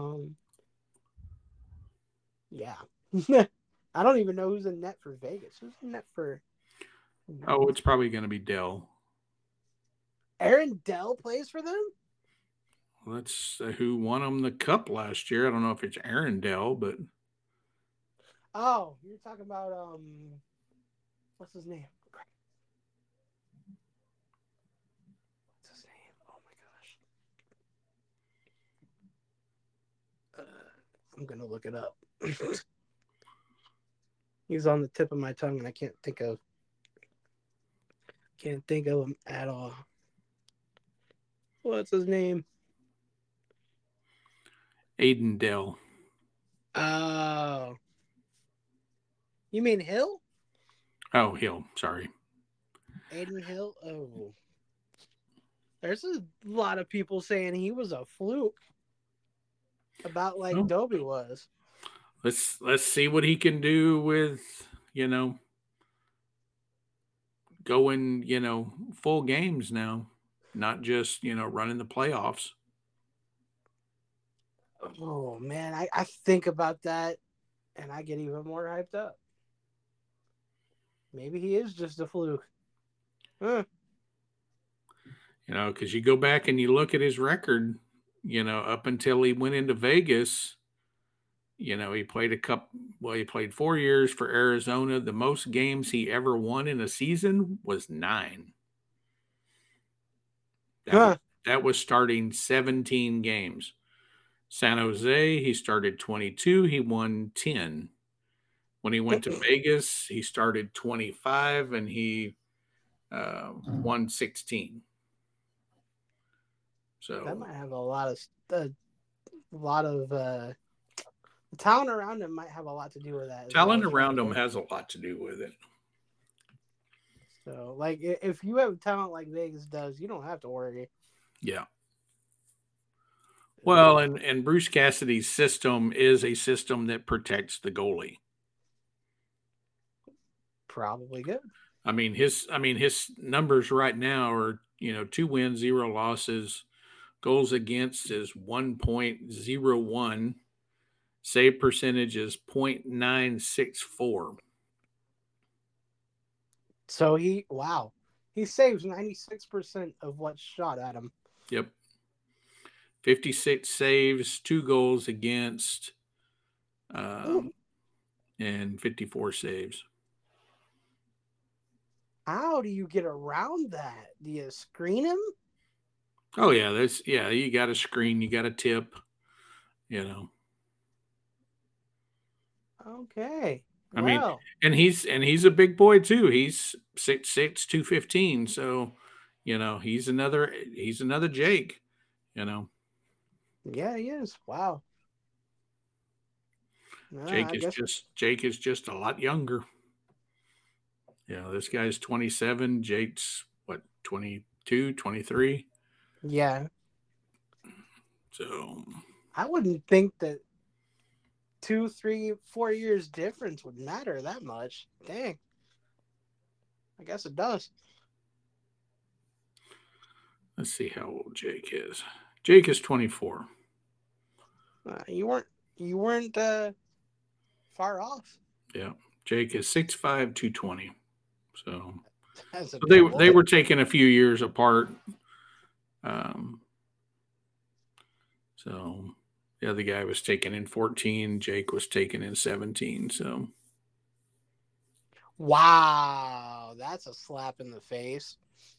Yeah. I don't even know who's in net for Vegas. Who's in net for... Oh, it's probably going to be Dell. Aaron Dell plays for them? Well, that's who won them the cup last year. I don't know if it's Aaron Dell, but... Oh, you're talking about, what's his name? What's his name? Oh my gosh. I'm going to look it up. He's on the tip of my tongue and I can't think of him at all. What's his name? Aiden Dell. Oh. You mean Hill? Oh, Hill. Sorry. Aiden Hill? Oh. There's a lot of people saying he was a fluke. About like Dobie was. Let's see what he can do with, going, full games now. not just, running the playoffs. Oh man, I think about that and I get even more hyped up. Maybe he is just a fluke. Huh. Because you go back and you look at his record, up until he went into Vegas, he played he played 4 years for Arizona. The most games he ever won in a season was 9. Huh. That was starting 17 games. San Jose, he started 22. He won 10. When he went to Vegas, he started 25 and he won 16. So that might have a lot of the talent around him might have a lot to do with that. Talent around him has a lot to do with it. So, like, if you have talent like Vegas does, you don't have to worry. Yeah. Well, and Bruce Cassidy's system is a system that protects the goalie. Probably good. I mean his numbers right now are 2 wins, 0 losses. Goals against is 1.01. Save percentage is 0.964. So he saves 96% of what's shot at him. Yep. 56 saves, 2 goals against, and 54 saves. How do you get around that? Do you screen him? Oh yeah, you got to screen, you got to tip, Okay. I mean, and he's a big boy too. He's 6'6", 215. So, he's another Jake, Yeah, he is. Wow. Jake is just a lot younger. This guy's 27. Jake's what, 22, 23? Yeah. So I wouldn't think that 2, 3, 4 years difference would matter that much. Dang. I guess it does. Let's see how old Jake is. Jake is 24. You weren't far off. Yeah. Jake is 6'5", 220. So they were taking a few years apart. So the other guy was taken in 14. Jake was taken in 17. So. Wow. That's a slap in the face.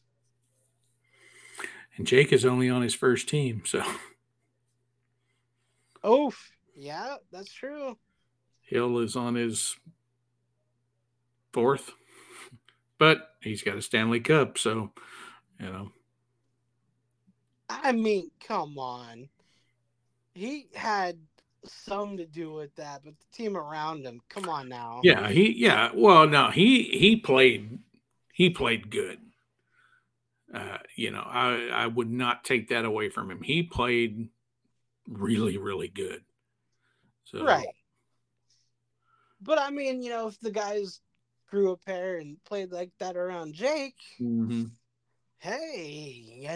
And Jake is only on his first team. So. Oof. Yeah, that's true. Hill is on his 4th. But he's got a Stanley Cup. So, I mean, come on. He had some to do with that, but the team around him, come on now. Well, no, he played good. I would not take that away from him. He played really, really good. So. Right. But I mean, if the guys grew a pair and played like that around Jake, hey,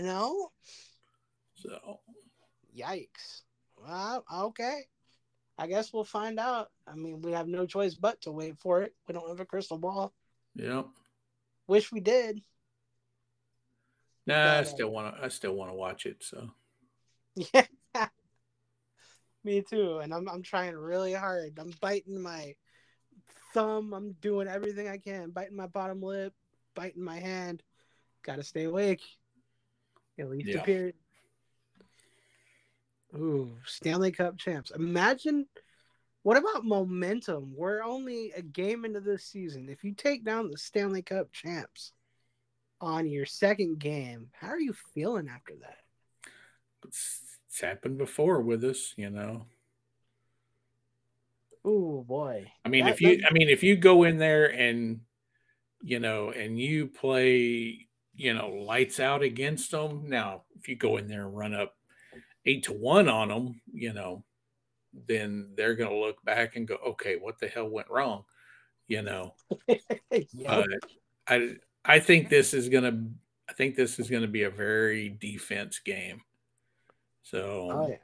So. Yikes. Well, okay. I guess we'll find out. I mean, we have no choice but to wait for it. We don't have a crystal ball. Yeah. Wish we did. Nah, but, I still want to watch it. So. Yeah. Me too. And I'm trying really hard. I'm biting my thumb. I'm doing everything I can. Biting my bottom lip. Biting my hand. Got to stay awake. At least a period. Ooh, Stanley Cup champs. Imagine, what about momentum? We're only a game into this season. If you take down the Stanley Cup champs on your second game, how are you feeling after that? It's happened before with us, Oh boy. I mean, if you go in there and you play, lights out against them. Now, if you go in there and run up 8-1 on them, then they're going to look back and go, okay, what the hell went wrong? Yep. I think this is going to, I think this is going to be a very defense game. So, Oh yeah,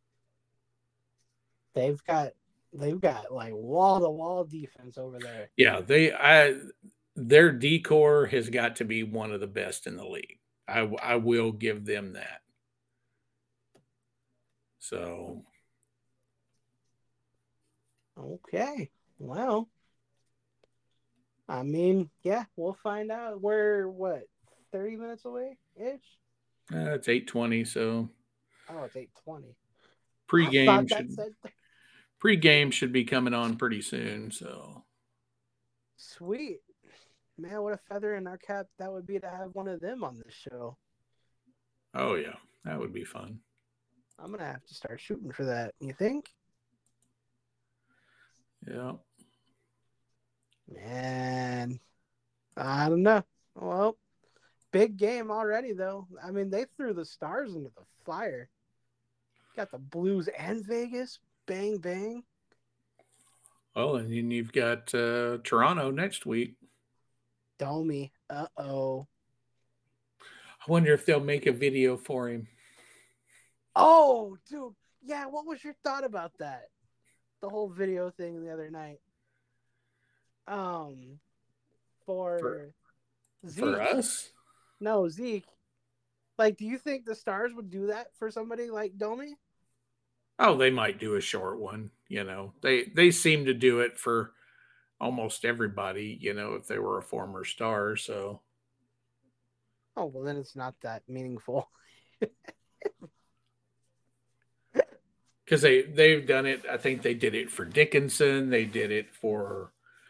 they've got like wall to wall defense over there. yeah, their decor has got to be one of the best in the league. I will give them that. So, Okay, well, I mean, yeah, we'll find out. We're what 30 minutes away ish. it's 8:20, so Oh, it's 8:20. I pregame thought that should said pregame should be coming on pretty soon, so sweet. Man, what a feather in our cap that would be to have one of them on this show. oh yeah, that would be fun. I'm gonna have to start shooting for that. You think? Yeah. Man, I don't know. Well, big game already though. I mean, they threw the Stars into the fire. Got the Blues and Vegas. Bang bang. Well, and then you've got Toronto next week. Domi. Uh-oh. I wonder if they'll make a video for him. Oh, dude. Yeah, what was your thought about that? The whole video thing the other night. For Zeke. For us? No, Zeke. Like, do you think the Stars would do that for somebody like Domi? Oh, they might do a short one. They seem to do it for almost everybody. If they were a former Star. So, Oh, well, then it's not that meaningful. because they've done it. I think they did it for Dickinson. They did it for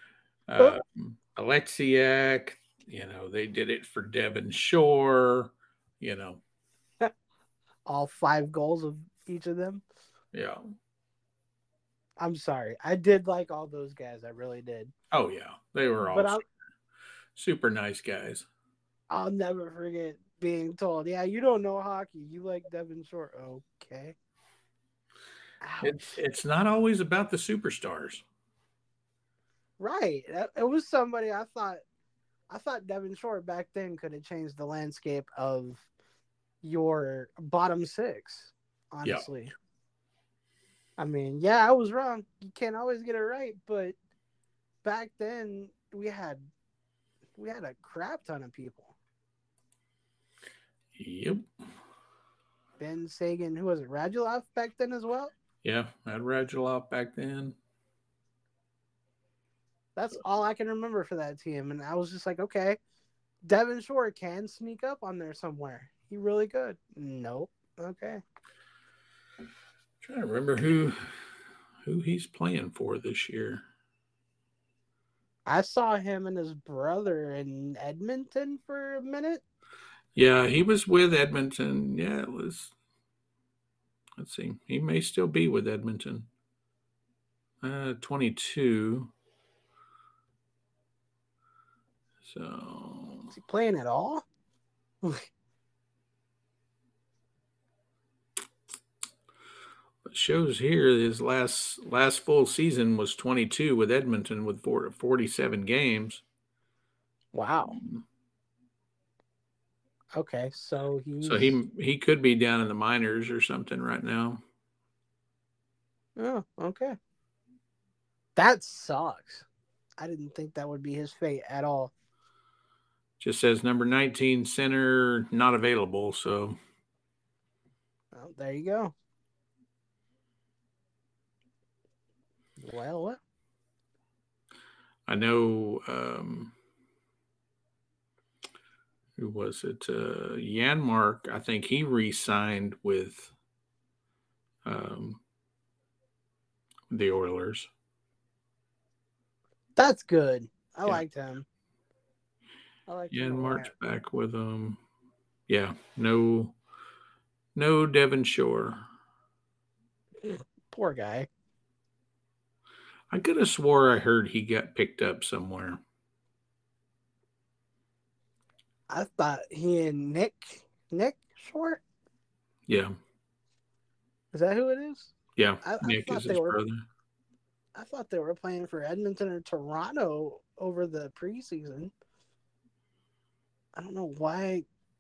Alexiak. They did it for Devin Shore. All 5 goals of each of them. Yeah. I'm sorry. I did like all those guys. I really did. Oh yeah, they were all super nice guys. I'll never forget being told, "Yeah, you don't know hockey. You like Devin Shore." Okay. It's not always about the superstars. Right. It was somebody I thought Devin Shore back then could have changed the landscape of your bottom 6, honestly. Yeah. I mean, yeah, I was wrong. You can't always get it right, but back then we had a crap ton of people. Yep. Ben Sagan, who was it, Radulov back then as well? Yeah, I had Radulov back then. That's all I can remember for that team. And I was just like, okay, Devin Shore can sneak up on there somewhere. He really could. Nope. Okay. I'm trying to remember who he's playing for this year. I saw him and his brother in Edmonton for a minute. Yeah, he was with Edmonton. Yeah, it was. Let's see. He may still be with Edmonton. 22. So. Is he playing at all? It shows here his last full season was 22 with Edmonton with 47 games. Wow. Okay, so he could be down in the minors or something right now. Oh, okay. That sucks. I didn't think that would be his fate at all. Just says number 19 center not available, so. Well, there you go. Well, I know who was it? Janmark, I think he re-signed with the Oilers. That's good. I liked him. Janmark's back with them. Yeah, no Devin Shore. Poor guy. I could have swore I heard he got picked up somewhere. I thought he and Nick Shore? Yeah. Is that who it is? Yeah, Nick is his brother. I thought they were playing for Edmonton or Toronto over the preseason. I don't know why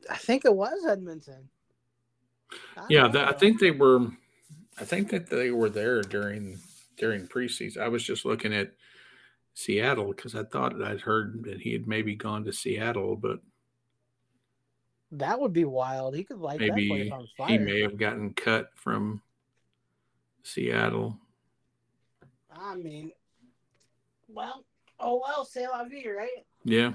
I think it was Edmonton. Yeah, I think they were. I think that they were there during preseason. I was just looking at Seattle because I thought I'd heard that he had maybe gone to Seattle, but that would be wild. He could light that place maybe on he fire. may have gotten cut from Seattle. I mean, well, oh well, c'est la vie, right? Yeah.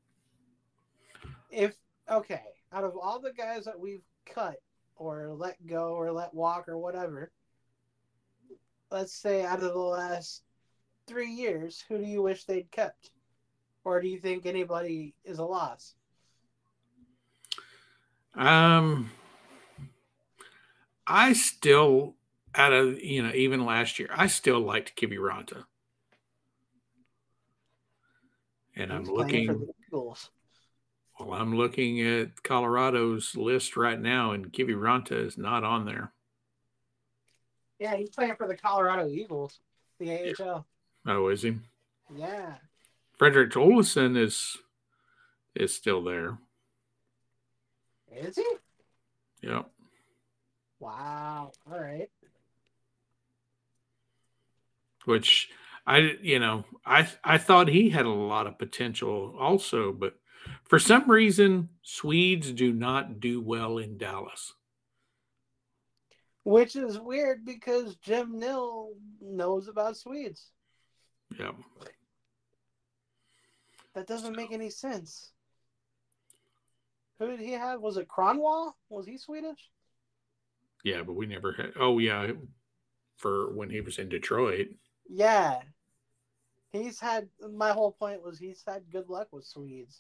Out of all the guys that we've cut or let go or let walk or whatever, let's say out of the last 3 years, who do you wish they'd kept? Or do you think anybody is a loss? I still, out of, even last year, I still liked Kiviranta. And He's playing for the Eagles. Well, I'm looking at Colorado's list right now, and Kiviranta is not on there. Yeah, he's playing for the Colorado Eagles, the AHL. Oh, is he? Yeah. Frederick Olesen is still there. Is he? Yep. Wow. All right. Which I thought he had a lot of potential also, but for some reason, Swedes do not do well in Dallas. Which is weird because Jim Nill knows about Swedes. Yeah. That doesn't make any sense. Who did he have? Was it Kronwall? Was he Swedish? Yeah, but we never had. Oh, yeah. For when he was in Detroit. Yeah. My whole point was he's had good luck with Swedes.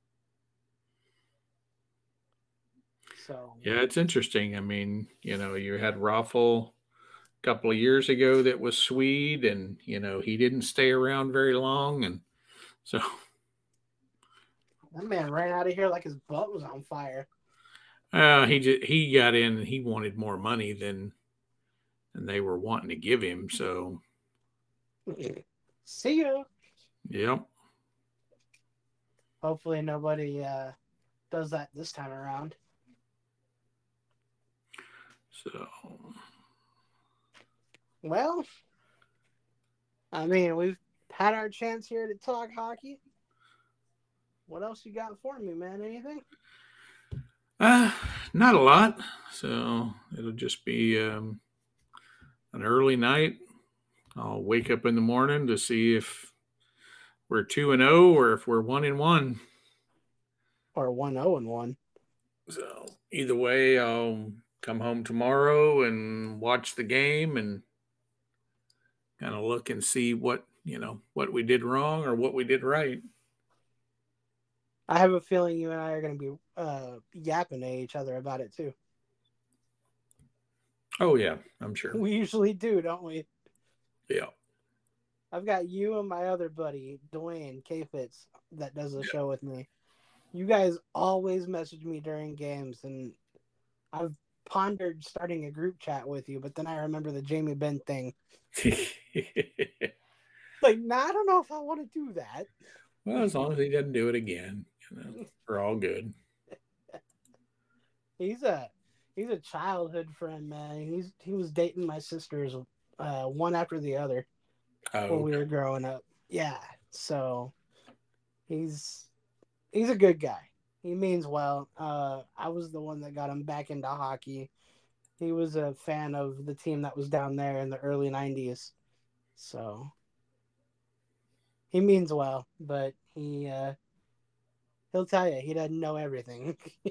So. Yeah, it's interesting. I mean, you had Raffle a couple of years ago that was Swede, and, he didn't stay around very long. And so. That man ran out of here like his butt was on fire. He got in and he wanted more money than they were wanting to give him. So. See ya. Yep. Hopefully nobody does that this time around. So. Well, I mean, we've had our chance here to talk hockey. What else you got for me, man? Anything? Not a lot. So it'll just be an early night. I'll wake up in the morning to see if we're 2-0 or if we're 1-1. Or 1-0-1. So either way, I'll come home tomorrow and watch the game and kind of look and see what we did wrong or what we did right. I have a feeling you and I are going to be yapping at each other about it too. Oh yeah, I'm sure. We usually do, don't we? Yeah. I've got you and my other buddy, Dwayne K-Fitz, that does the show with me. You guys always message me during games, and I've pondered starting a group chat with you, but then I remember the Jamie Benn thing. Like, I don't know if I want to do that. Well, as long as he doesn't do it again, we're all good. He's a childhood friend, man. He was dating my sisters, one after the other, when we were growing up. Yeah, so he's a good guy. He means well. I was the one that got him back into hockey. He was a fan of the team that was down there in the early 90s. So he means well, but he'll tell you he doesn't know everything.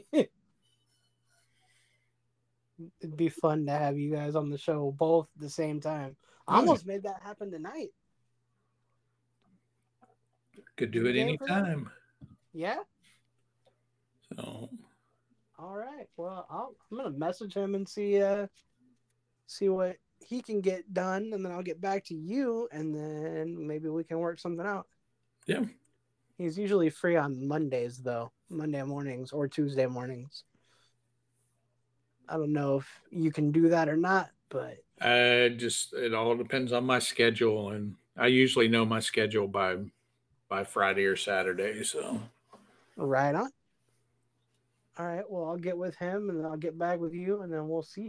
It'd be fun to have you guys on the show both at the same time. I almost made that happen tonight. Could do it anytime. Yeah. So. All right. Well, I'm gonna message him and see what he can get done, and then I'll get back to you, and then maybe we can work something out. Yeah. He's usually free on Mondays, though. Monday mornings or Tuesday mornings. I don't know if you can do that or not, but it all depends on my schedule, and I usually know my schedule by Friday or Saturday. So right on. All right. Well, I'll get with him and then I'll get back with you and then we'll see.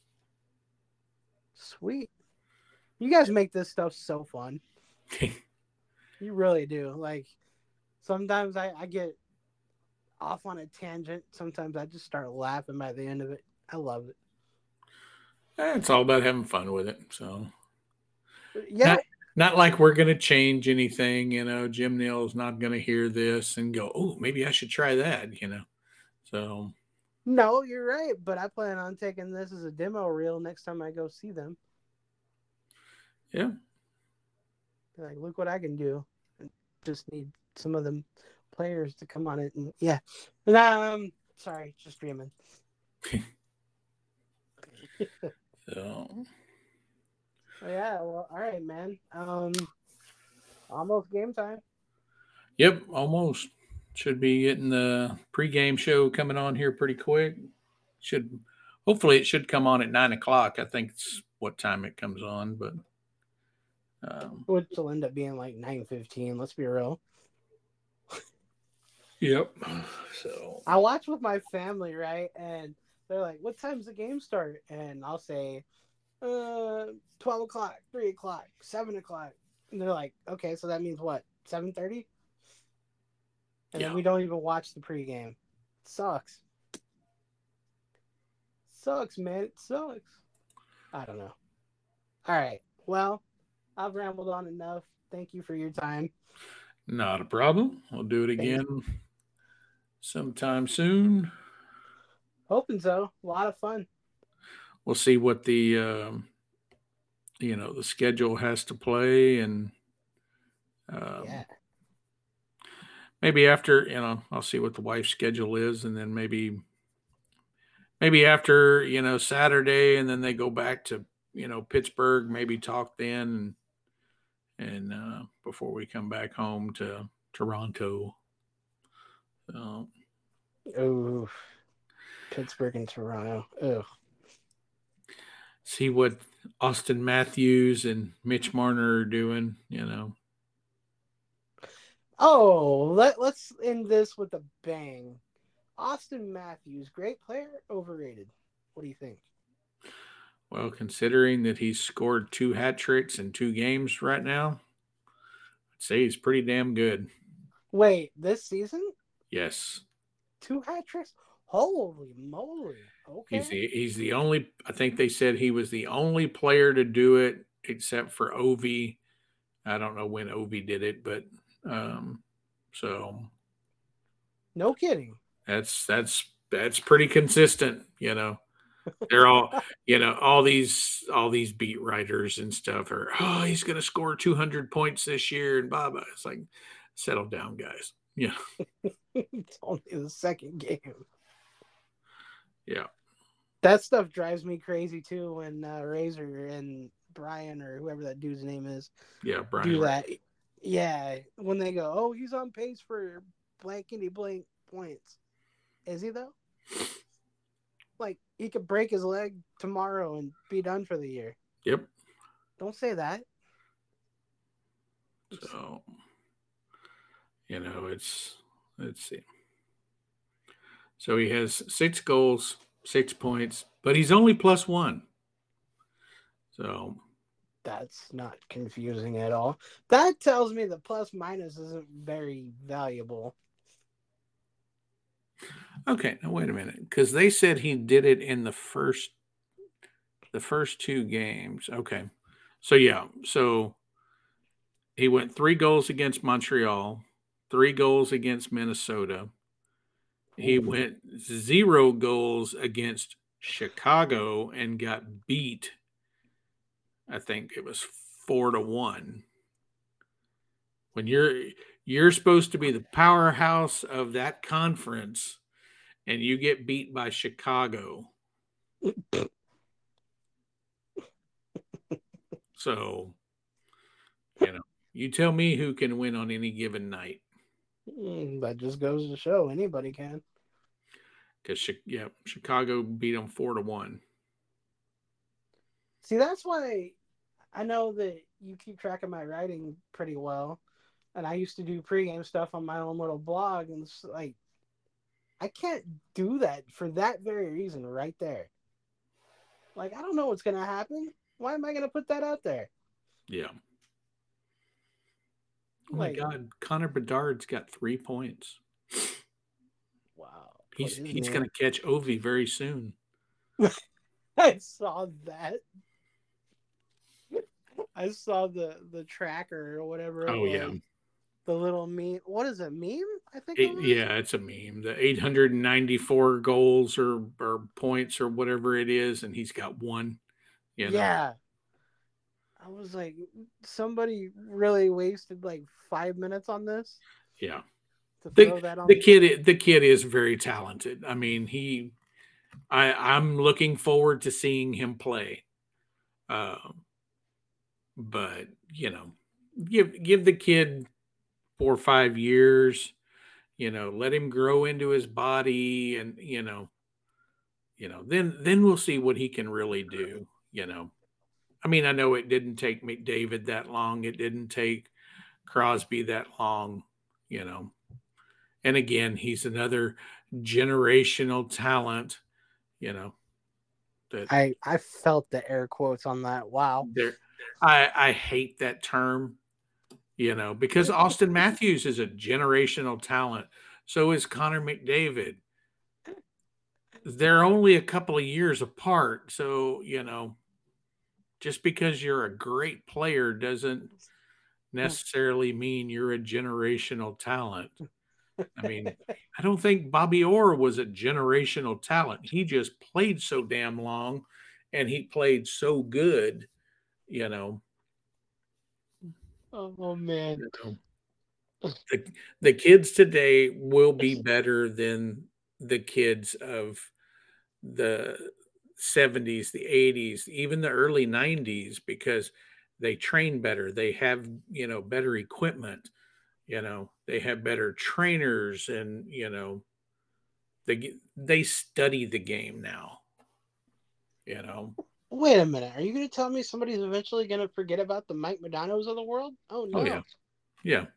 Sweet. You guys make this stuff so fun. You really do. Like, sometimes I get off on a tangent. Sometimes I just start laughing by the end of it. I love it. It's all about having fun with it. So Yeah. not like we're going to change anything. Jim Neal's not going to hear this and go, oh, maybe I should try that. So No, you're right. But I plan on taking this as a demo reel next time I go see them. Yeah. Like, look what I can do. I just need some of them players to come on it. And yeah. Sorry, just dreaming. So. Yeah, well, all right, man. Almost game time. Yep, almost. Should be getting the pregame show coming on here pretty quick. Hopefully it should come on at 9:00. I think it's what time it comes on, but which will end up being like 9:15. Let's be real. Yep. So I watch with my family, right? And they're like, "What time's the game start?" And I'll say, 12:00, 3:00, 7:00. And they're like, "Okay, so that means what? 7:30?" And then we don't even watch the pregame. It sucks. Sucks, man. It sucks. I don't know. All right. Well, I've rambled on enough. Thank you for your time. Not a problem. We'll do it again sometime soon. Hoping so. A lot of fun. We'll see what the the schedule has to play, and maybe after I'll see what the wife's schedule is, and then maybe after Saturday, and then they go back to Pittsburgh. Maybe talk then, and before we come back home to Toronto. Oh, Pittsburgh and Toronto. Oh. See what Austin Matthews and Mitch Marner are doing. Oh, let's end this with a bang. Austin Matthews, great player, overrated. What do you think? Well, considering that he's scored 2 hat tricks in 2 games right now, I'd say he's pretty damn good. Wait, this season? Yes. 2 hat tricks? Holy moly. Okay. He's the only, I think they said he was the only player to do it except for Ovi. I don't know when Ovi did it, but so no kidding. That's pretty consistent, They're all, all these beat writers and stuff are, oh, he's going to score 200 points this year and blah, blah. It's like, settle down, guys. Yeah. It's only the second game. Yeah. That stuff drives me crazy too when Razor and Brian or whoever that dude's name is Brian do that. Yeah. When they go, oh, he's on pace for blankety blank points. Is he though? Like, he could break his leg tomorrow and be done for the year. Yep. Don't say that. So, let's see. So he has 6 goals, 6 points, but he's only +1. So that's not confusing at all. That tells me the plus minus isn't very valuable. Okay, now wait a minute, because they said he did it in the first 2 games. Okay, so he went 3 goals against Montreal, 3 goals against Minnesota. He went 0 goals against Chicago and got beat. I think it was 4-1. When you're supposed to be the powerhouse of that conference, and you get beat by Chicago. So, you tell me who can win on any given night. That just goes to show anybody can. Because Chicago beat them 4-1. See, that's why I know that you keep track of my writing pretty well, and I used to do pregame stuff on my own little blog, and it's like I I can't do that for that very reason right there. Like, I don't know what's going to happen. Why am I going to put that out there? Yeah. Oh my Like, God, Connor Bedard's got 3 points. wow. He's going to catch Ovi very soon. I saw that. I saw the tracker or whatever it was. Yeah. The little meme. What is it? Meme? I think Yeah, it's a meme. The 894 goals or points or whatever it is, and he's got one. Yeah. I was like, somebody really wasted like 5 minutes on this. Yeah. To throw that on the kid is very talented. I mean, I'm looking forward to seeing him play. But give the kid 4 or 5 years, let him grow into his body, and then we'll see what he can really do. I mean, I know it didn't take McDavid that long. It didn't take Crosby that long, and again, he's another generational talent, that I felt the air quotes on that. Wow. I hate that term, because Austin Matthews is a generational talent. So is Connor McDavid. They're only a couple of years apart. So, just because you're a great player doesn't necessarily mean you're a generational talent. I mean, I don't think Bobby Orr was a generational talent. He just played so damn long and he played so good, Oh man. The kids today will be better than the kids of the 70s, the 80s, even the early 90s, because they train better. They have, better equipment, they have better trainers, and, they study the game now, Wait a minute. Are you going to tell me somebody's eventually going to forget about the Mike Modanos of the world? Oh no. Oh yeah. Yeah.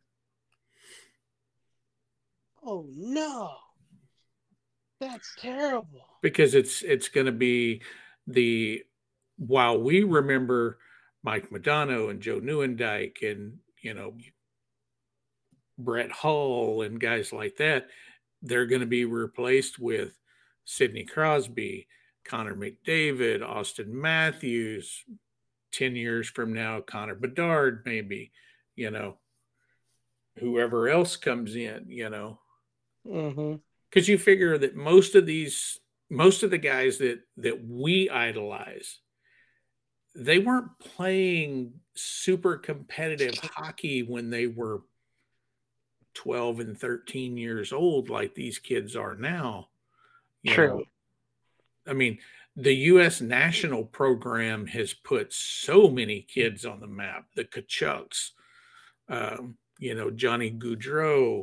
Oh no. That's terrible. Because it's going to be while we remember Mike Modano and Joe Newendike and Brett Hull and guys like that, they're going to be replaced with Sidney Crosby, Connor McDavid, Austin Matthews. 10 years from now, Connor Bedard, maybe, whoever else comes in, Mm-hmm. because you figure that most of the guys that we idolize, they weren't playing super competitive hockey when they were 12 and 13 years old like these kids are now. True. I mean, the U.S. national program has put so many kids on the map. The Kachucks, Johnny Gaudreau,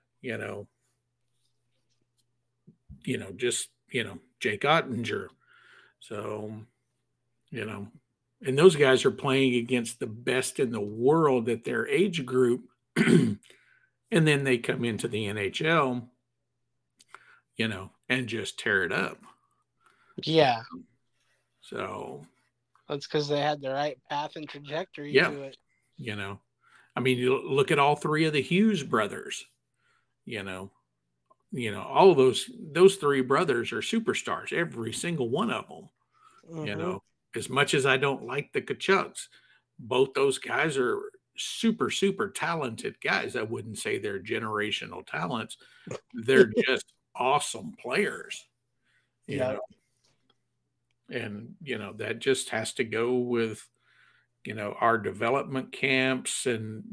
Jake Ottinger. So, and those guys are playing against the best in the world at their age group. And then they come into the NHL, and just tear it up. Yeah. So that's because they had the right path and trajectory to it. I mean, you look at all three of the Hughes brothers, all of those three brothers are superstars, every single one of them. Mm-hmm. As much as I don't like the Kachucks, both those guys are super, super talented guys. I wouldn't say they're generational talents. They're just awesome players. Yeah. And, that just has to go with, our development camps and,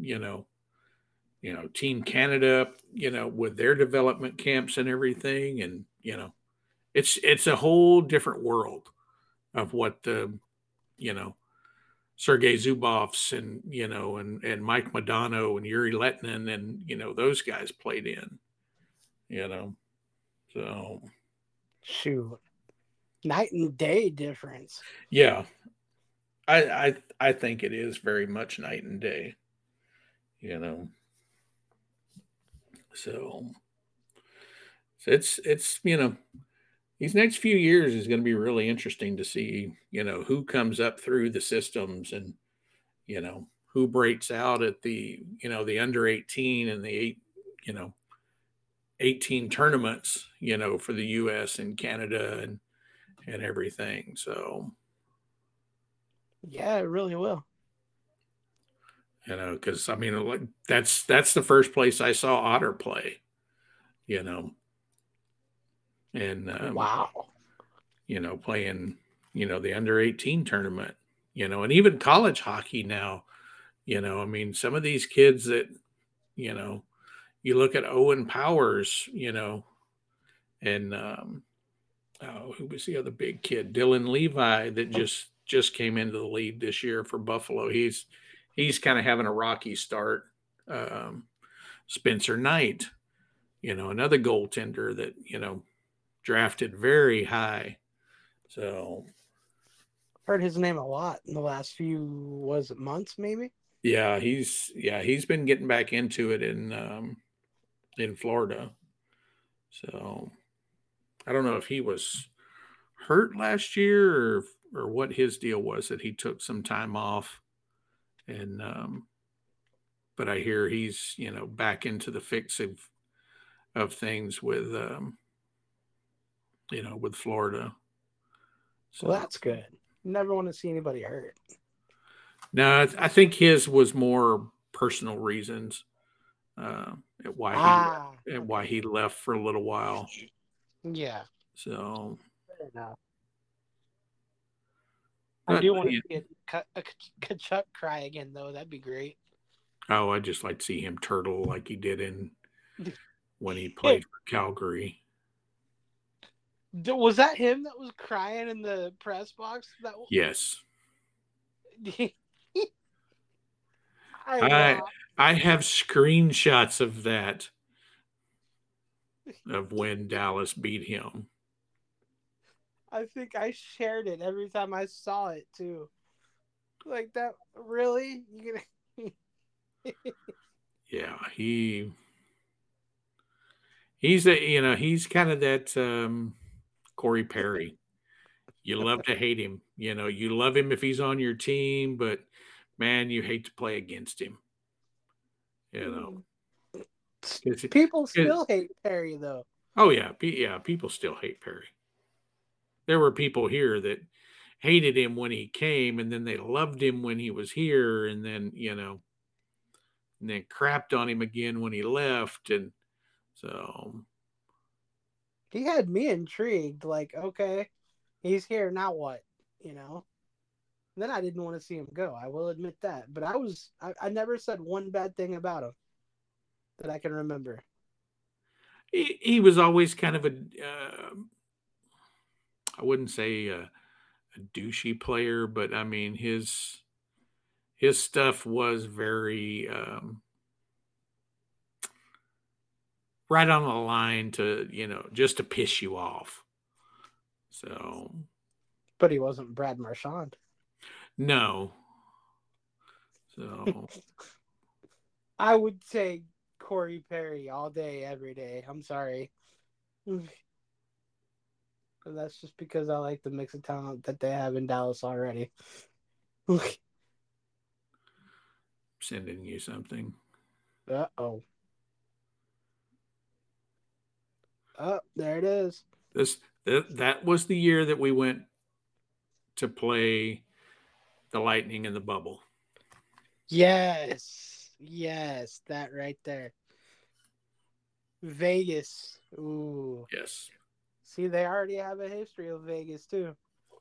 Team Canada, with their development camps and everything. And, it's a whole different world of what the, Sergei Zubovs and, and Mike Modano and Yuri Letnin and, those guys played in, so. Shoot. Night and day difference. Yeah. I think it is very much night and day, So So it's these next few years is going to be really interesting to see who comes up through the systems and who breaks out at the under 18 and the 18 tournaments for the US and Canada and everything. So yeah, it really will. Because I mean, like, that's the first place I saw Otter play, and Wow. playing the under 18 tournament, and even college hockey now. I mean, some of these kids that you look at Owen Powers, and who was the other big kid? Dylan Levi that just came into the league this year for Buffalo. He's kind of having a rocky start. Spencer Knight, another goaltender that drafted very high. So heard his name a lot in the last few months, maybe. Yeah, he's been getting back into it in Florida. So I don't know if he was hurt last year or what his deal was that he took some time off, and but I hear he's back into the fix of things with with Florida. So Well, that's good. Never want to see anybody hurt. No, I think his was more personal reasons why he left for a little while. Yeah. So fair enough. I do want to see a Tkachuk cry again, though. That'd be great. Oh, I'd just like to see him turtle like he did when he played for Calgary. Was that him that was crying in the press box? Yes. I have screenshots of that, of when Dallas beat him. I think I shared it every time I saw it too. Like that, really? Yeah, he's he's kind of that Corey Perry. You love to hate him. You love him if he's on your team, but man, you hate to play against him. People still hate Perry, though. Oh yeah, people still hate Perry. There were people here that hated him when he came, and then they loved him when he was here, and then and then crapped on him again when he left, and so he had me intrigued. Like, okay, he's here now. What, Then I didn't want to see him go. I will admit that, but I never said one bad thing about him that I can remember. He was always kind of I wouldn't say a douchey player, but I mean his stuff was very right on the line to just to piss you off. So, but he wasn't Brad Marchand. No. So I would say Corey Perry all day, every day. I'm sorry. That's just because I like the mix of talent that they have in Dallas already. Sending you something. Uh-oh. Oh, there it is. That was the year that we went to play the Lightning in the bubble. Yes, that right there. Vegas. Ooh. Yes. See, they already have a history of Vegas too.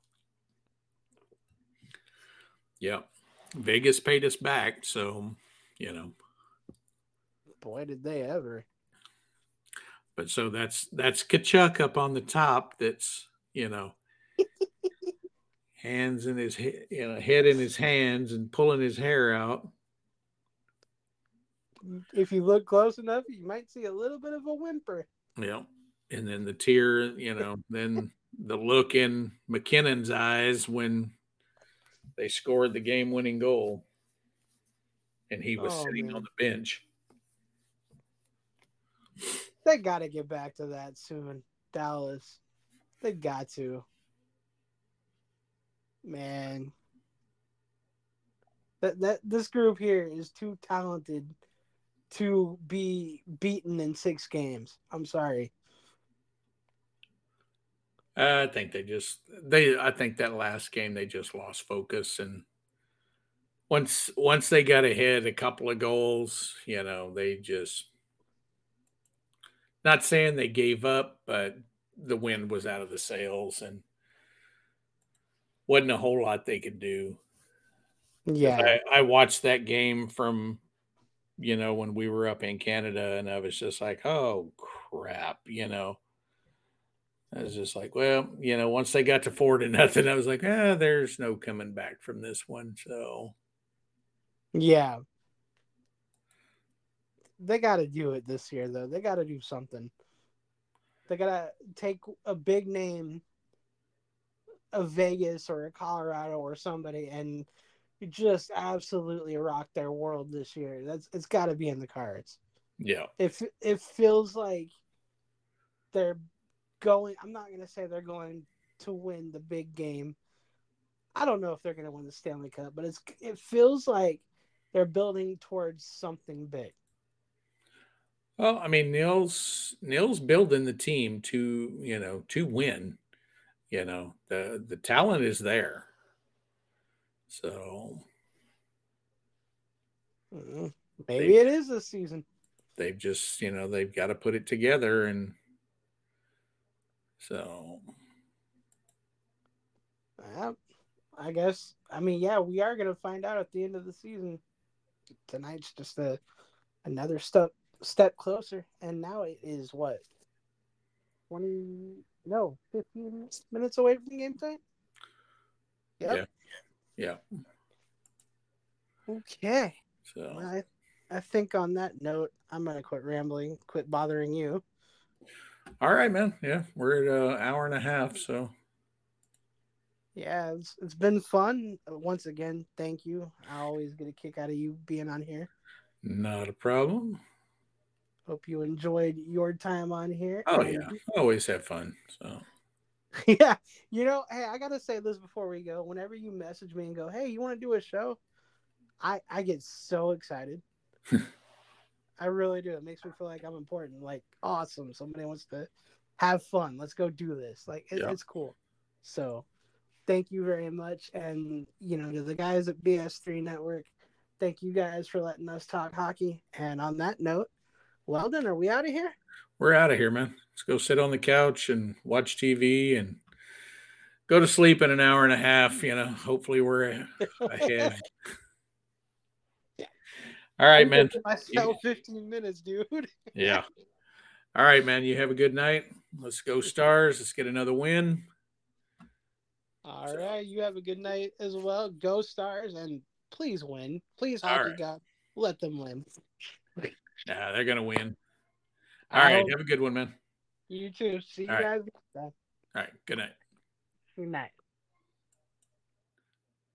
Yeah. Vegas paid us back, so Boy, did they ever. But so that's Tkachuk up on the top. That's hands in his head in his hands and pulling his hair out. If you look close enough, you might see a little bit of a whimper. Yeah, and then the tear. Then the look in McKinnon's eyes when they scored the game-winning goal, and he was sitting on the bench. They got to get back to that soon. Dallas. They got to. Man. That this group here is too talented to be beaten in 6 games. I'm sorry. I think I think that last game they just lost focus, and once they got ahead a couple of goals, they just, not saying they gave up, but the wind was out of the sails and wasn't a whole lot they could do. Yeah. I watched that game from, when we were up in Canada, and I was just like, oh crap, I was just like, well, once they got to 4-0, I was like, there's no coming back from this one. So Yeah. They got to do it this year, though. They got to do something. They got to take a big name of Vegas or a Colorado or somebody and just absolutely rock their world this year. It's got to be in the cards. yeah, It feels like they're going. I'm not going to say they're going to win the big game. I don't know if they're going to win the Stanley Cup, but it feels like they're building towards something big. well, I mean, Neil's building the team to win. The talent is there. So Maybe it is this season. They've just, they've got to put it together, and so I guess. I mean, yeah, we are going to find out at the end of the season. Tonight's just another step closer, and now it is what 15 minutes away from game time. Yep. Yeah. Okay. So well, I think on that note, I'm gonna quit rambling, quit bothering you. All right, man. Yeah, we're at an hour and a half, so yeah, it's been fun. Once again, thank you. I always get a kick out of you being on here. Not a problem. Hope you enjoyed your time on here. Oh yeah, I always have fun. So yeah, hey, I gotta say this before we go. Whenever you message me and go, "Hey, you want to do a show?" I get so excited. I really do. It makes me feel like I'm important. Like, awesome. Somebody wants to have fun. Let's go do this. Like, it's cool. So, thank you very much. And, to the guys at BS3 Network, thank you guys for letting us talk hockey. And on that note, Weldon, are we out of here? We're out of here, man. Let's go sit on the couch and watch TV and go to sleep in an hour and a half. Hopefully we're ahead. All right, man. Myself 15 minutes, dude. Yeah. All right, man. You have a good night. Let's go Stars. Let's get another win. All right. You have a good night as well. Go Stars, and please win. Please, hockey God, let them win. Nah, they're gonna win. All right. Have a good one, man. You too. See you guys next time. All right. Good night. Good night.